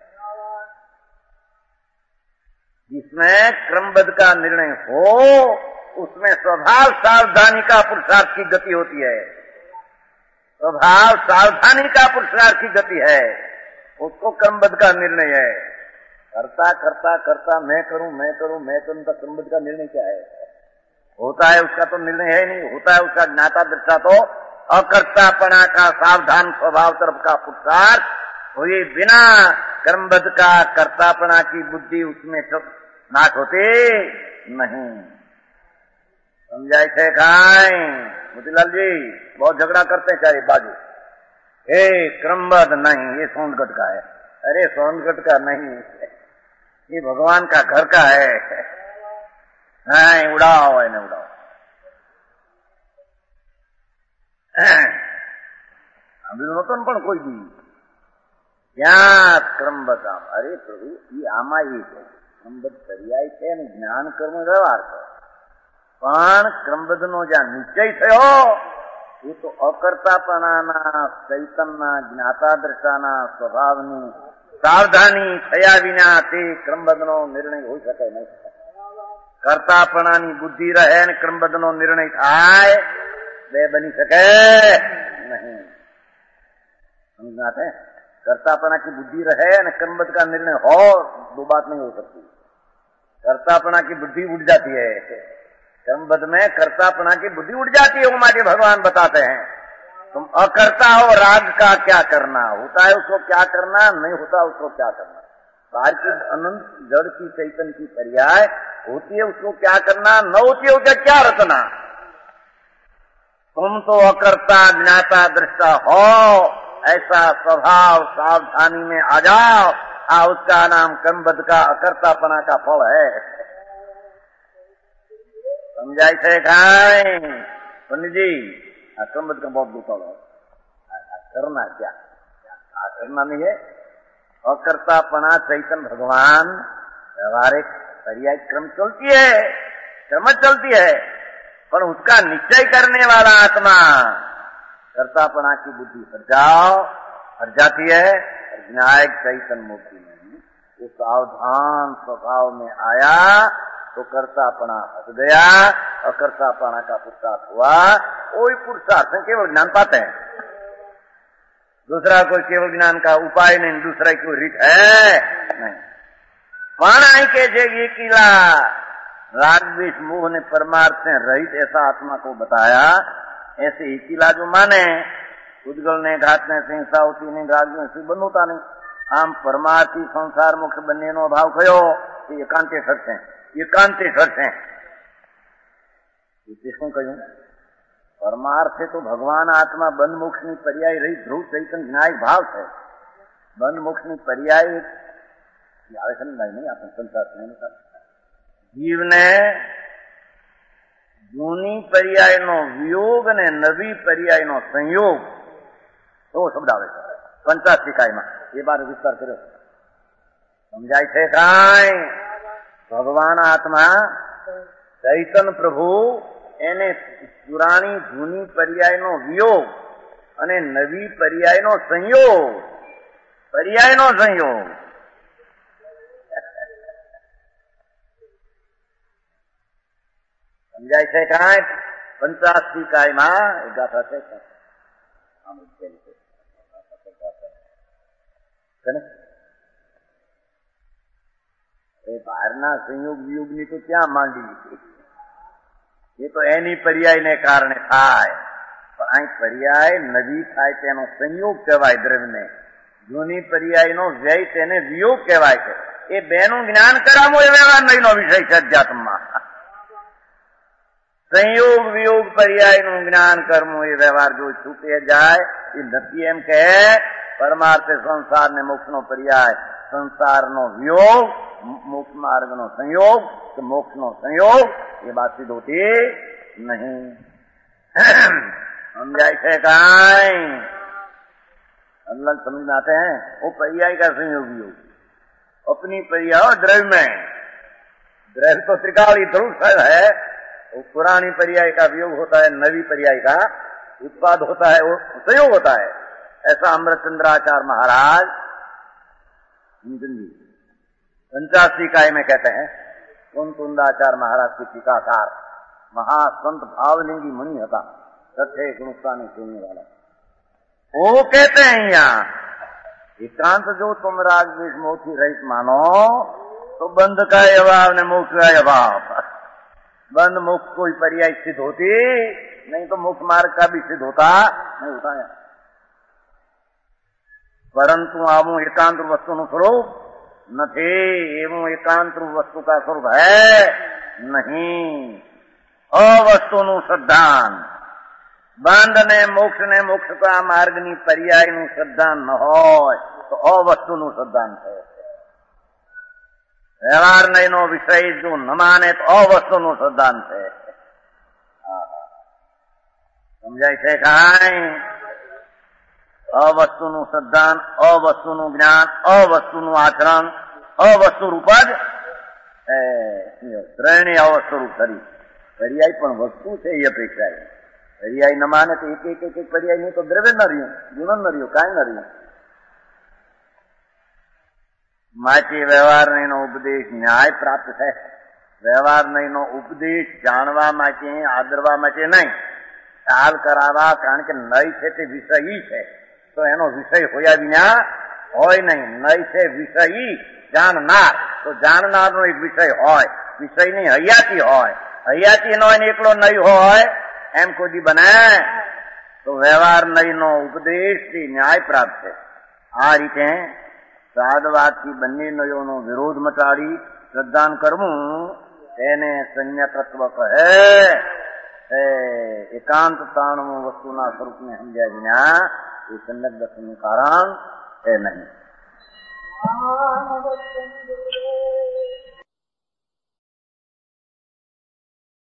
जिसमें क्रमबद्ध का निर्णय हो उसमें स्वभाव सावधानी का पुरुषार्थ की गति होती है. स्वभाव सावधानी का पुरुषार्थ की गति है, उसको क्रमबद्ध का निर्णय है. करता करता करता मैं करूं तो क्रमबद्ध का निर्णय क्या है? होता है उसका तो निर्णय है नहीं, होता है उसका ज्ञाता दृष्टा तो अकर्तापना का सावधान स्वभाव तरफ का पुरुषार्थ हुए बिना क्रमबद्ध का कर्तापना की बुद्धि उसमें नाश होती नहीं. समझाए थे खाए मोतीलाल जी, बहुत झगड़ा करते हैं चाहे बाजू. हे क्रमबद्ध नहीं, ये सोनगढ़ का है. अरे सोनगढ़ का नहीं, ये भगवान का घर का है. नहीं उड़ाओ है, नहीं उड़ाओ. સાંભળ્યું નહોતું ને પણ કોઈ બી ત્યાં ક્રમબદ્ધ આમ. અરે પ્રભુ એ આમાં એ છે ક્રમબદ્ધ પર્યાય છે અને જ્ઞાન કર્મ વ્યવહાર છે, પણ ક્રમબદ્ધનો જ્યાં નિશ્ચય થયો એ તો અકર્તાપણાના ચૈતનના જ્ઞાતા દ્રષ્ટાના સ્વભાવની સાવધાની થયા વિના તે ક્રમબદ્ધનો નિર્ણય હોઈ શકે નહીં. કર્તાપણાની બુદ્ધિ રહે અને ક્રમબદ્ધનો નિર્ણય થાય, બે બની શકે नहीं. समझाते हैं? कर्तापना की बुद्धि रहे और क्रमबद्ध का निर्णय हो, दो बात नहीं हो सकती. कर्तापना की बुद्धि उड़ जाती है, क्रमबद्ध में कर्तापना की बुद्धि उड़ जाती है. वो माटी भगवान बताते हैं तुम अकर्ता हो, राग का क्या करना, होता है उसको क्या करना, नहीं होता उसको क्या करना. बाहर की अनंत जड़ की चैतन्य की पर्याय होती है, उसको क्या करना, न होती है उसका क्या रचना. तुम तो अकर्ता ज्ञाता दृष्टा हो, ऐसा स्वभाव सावधानी में आ जाओ. उसका नाम क्रमबद्ध का अकर्तापना का फल है. समझाई थे खाए पंडित जी? क्रमबद्ध का बहुत दुखल है. करना क्या, करना नहीं है. अकर्तापना चैतन भगवान व्यवहारिक पर्याय क्रम चलती है, क्रम चलती है, पर उसका निश्चय करने वाला आत्मा कर्तापना की बुद्धि हर जाती है. ज्ञायक चैतन मूर्ति में वो सावधान स्वभाव में आया तो कर्तापना हट गया, अकर्तापना का पुरुषार्थ हुआ. वही पुरुषार्थ केवल ज्ञान पाते हैं, दूसरा कोई केवल ज्ञान का उपाय नहीं, दूसरा कोई रीत है नहीं. माना ही के ये किला राग द्वेष मोह ने परमार्थ से रहित ऐसा आत्मा को बताया. ऐसे ही किला जो माने उद्गल ने घाट ने हिंसा होती नहीं, राग में बंद होता नहीं. આમ પરમાર્થી સંસાર મોક્ષ બંનેનો ભાવ કયો? એ એકાંતે થશે, એકાંતે થશે. એટલે શું કહ્યું? પરમાર્થે તો ભગવાન આત્મા બંધ મોક્ષની પર્યાય રહી ધ્રુવ ચૈતન્ય જ્ઞાયક ભાવ છે. બંધ મોક્ષની પર્યાય આવે છે ને નહીં આપણે સંસાર જીવને જૂની પર્યાયનો વિયોગ અને નવી પર્યાયનો સંયોગ એવો શબ્દ આવે છે પંચાશિકાયમાં. એ બાર વિસ્તાર કર્યો. સમજાય છે કાંઈ? ભગવાન આત્મા ચૈતન્ય પ્રભુ એને પુરાણી જૂની પર્યાયનો વિયોગ અને નવી પર્યાયનો સંયોગ, પર્યાયનો સંયોગ. સમજાય છે કાંઈ? 85 કાયમાં એ ગાથા છે. એ બહારના સંયોગ વિયોગની તો ક્યાં માંડી? એ તો એની પર્યાયને કારણે થાય. પણ અહીં પર્યાય નવી થાય તેનો સંયોગ કહેવાય દ્રવ્યને. જૂની પર્યાયનો વ્યય તેને વિયોગ કહેવાય છે. એ બેનું જ્ઞાન કરાવવું એ વ્યવહાર નહીંનો વિષય છે અધ્યાત્મમાં. સંયોગ વિયોગ પર્યાયનું જ્ઞાન કરવું એ વ્યવહાર જો છૂટે જાય એ નથી. એમ કે પરમાર્થે સંસાર ને મોક્ષનો પર્યાય, સંસારનો વિયોગ, મોક્ષ માર્ગનો સંયોગ, મોક્ષનો સંયોગ એ बात सिद्ध होती नहीं. समझाई है काई? अलग समझ में आते हैं. वो पर्याय का संयोग योग अपनी पर्याय द्रव्य में, द्रव्य तो त्रिकाली ध्रुव है. वो पुरानी पर्याय का वियोग होता है, नवी पर्याय का उत्पाद होता है, वो संयोग होता है. ऐसा अमृतचंद्राचार्य महाराज 85 इकाई में कहते हैं. कुंतुंडाचार्य महाराज की टीकाकार महासंत भावलिंगी मुनि था, सत्य गुणस्तानी सुनने वाला. वो कहते हैं यहाँ एकांत जो तुम राग द्वेष मोक्ष रहित मानो तो बंध का अभाव ने मोक्ष का अभाव. बंध मोक्ष कोई पर्याय सिद्ध होती नहीं, तो मोक्ष मार्ग का भी सिद्ध होता नहीं होता है. परंतु आवू एकांत वस्तु નું સ્વરૂપ નથી. એવું એકાંત વસ્તુ કા સ્વરૂપ હૈ નહીં. અવસ્તુનું શ્રદ્ધાન બંધ ને મોક્ષ કા માર્ગની પર્યાયનું શ્રદ્ધાન ન હોય તો અવસ્તુનું શ્રદ્ધાન છે. વ્યવહાર નહીંનો વિષય જો ન માને તો અવસ્તુનું શ્રદ્ધાન છે. સમજાય છે કાંઈ? અવસ્તુનું શ્રદ્ધાન, અવસ્તુનું જ્ઞાન, અવસ્તુનું આચરણ, અવસ્તુ રૂપ જ ત્રણેય અવસ્તુ રૂપ શરીર. પર્યાય પણ વસ્તુ છે એ અપેક્ષા. પર્યાય ન માને તો એક પર્યાય નહીં તો દ્રવ્ય ન રહ્યું, ગુણ ન રહ્યું, કાંઈ ન રહ્યું. માટે વ્યવહાર નહીંનો ઉપદેશ ન્યાય પ્રાપ્ત છે. વ્યવહાર નહીંનો ઉપદેશ જાણવા માટે, આદરવા માટે નહીં, ખ્યાલ કરાવવા. કારણ કે નય છે તે વિષયી છે, તો એનો વિષય હોયા વિના હોય નહીં. નય છે વિષયી જાણનાર, તો જાણનારનો એક વિષય હોય. વિષયની હયાતી હોય. હયાતી ન હોય ને એકલો નય હોય એમ કોઈ દી બને? તો વ્યવહાર નયનો ઉપદેશથી ન્યાય પ્રાપ્ત છે. આ રીતે સાદવાદથી બંને નયોનો વિરોધ મટાડી શ્રદ્ધાન કરવું તેને સંયતત્વ કહે. એકાંતતાનું વસ્તુના સ્વરૂપને સમજ્યા વિના એ સંયત દર્શનનું કારણ છે નહીં.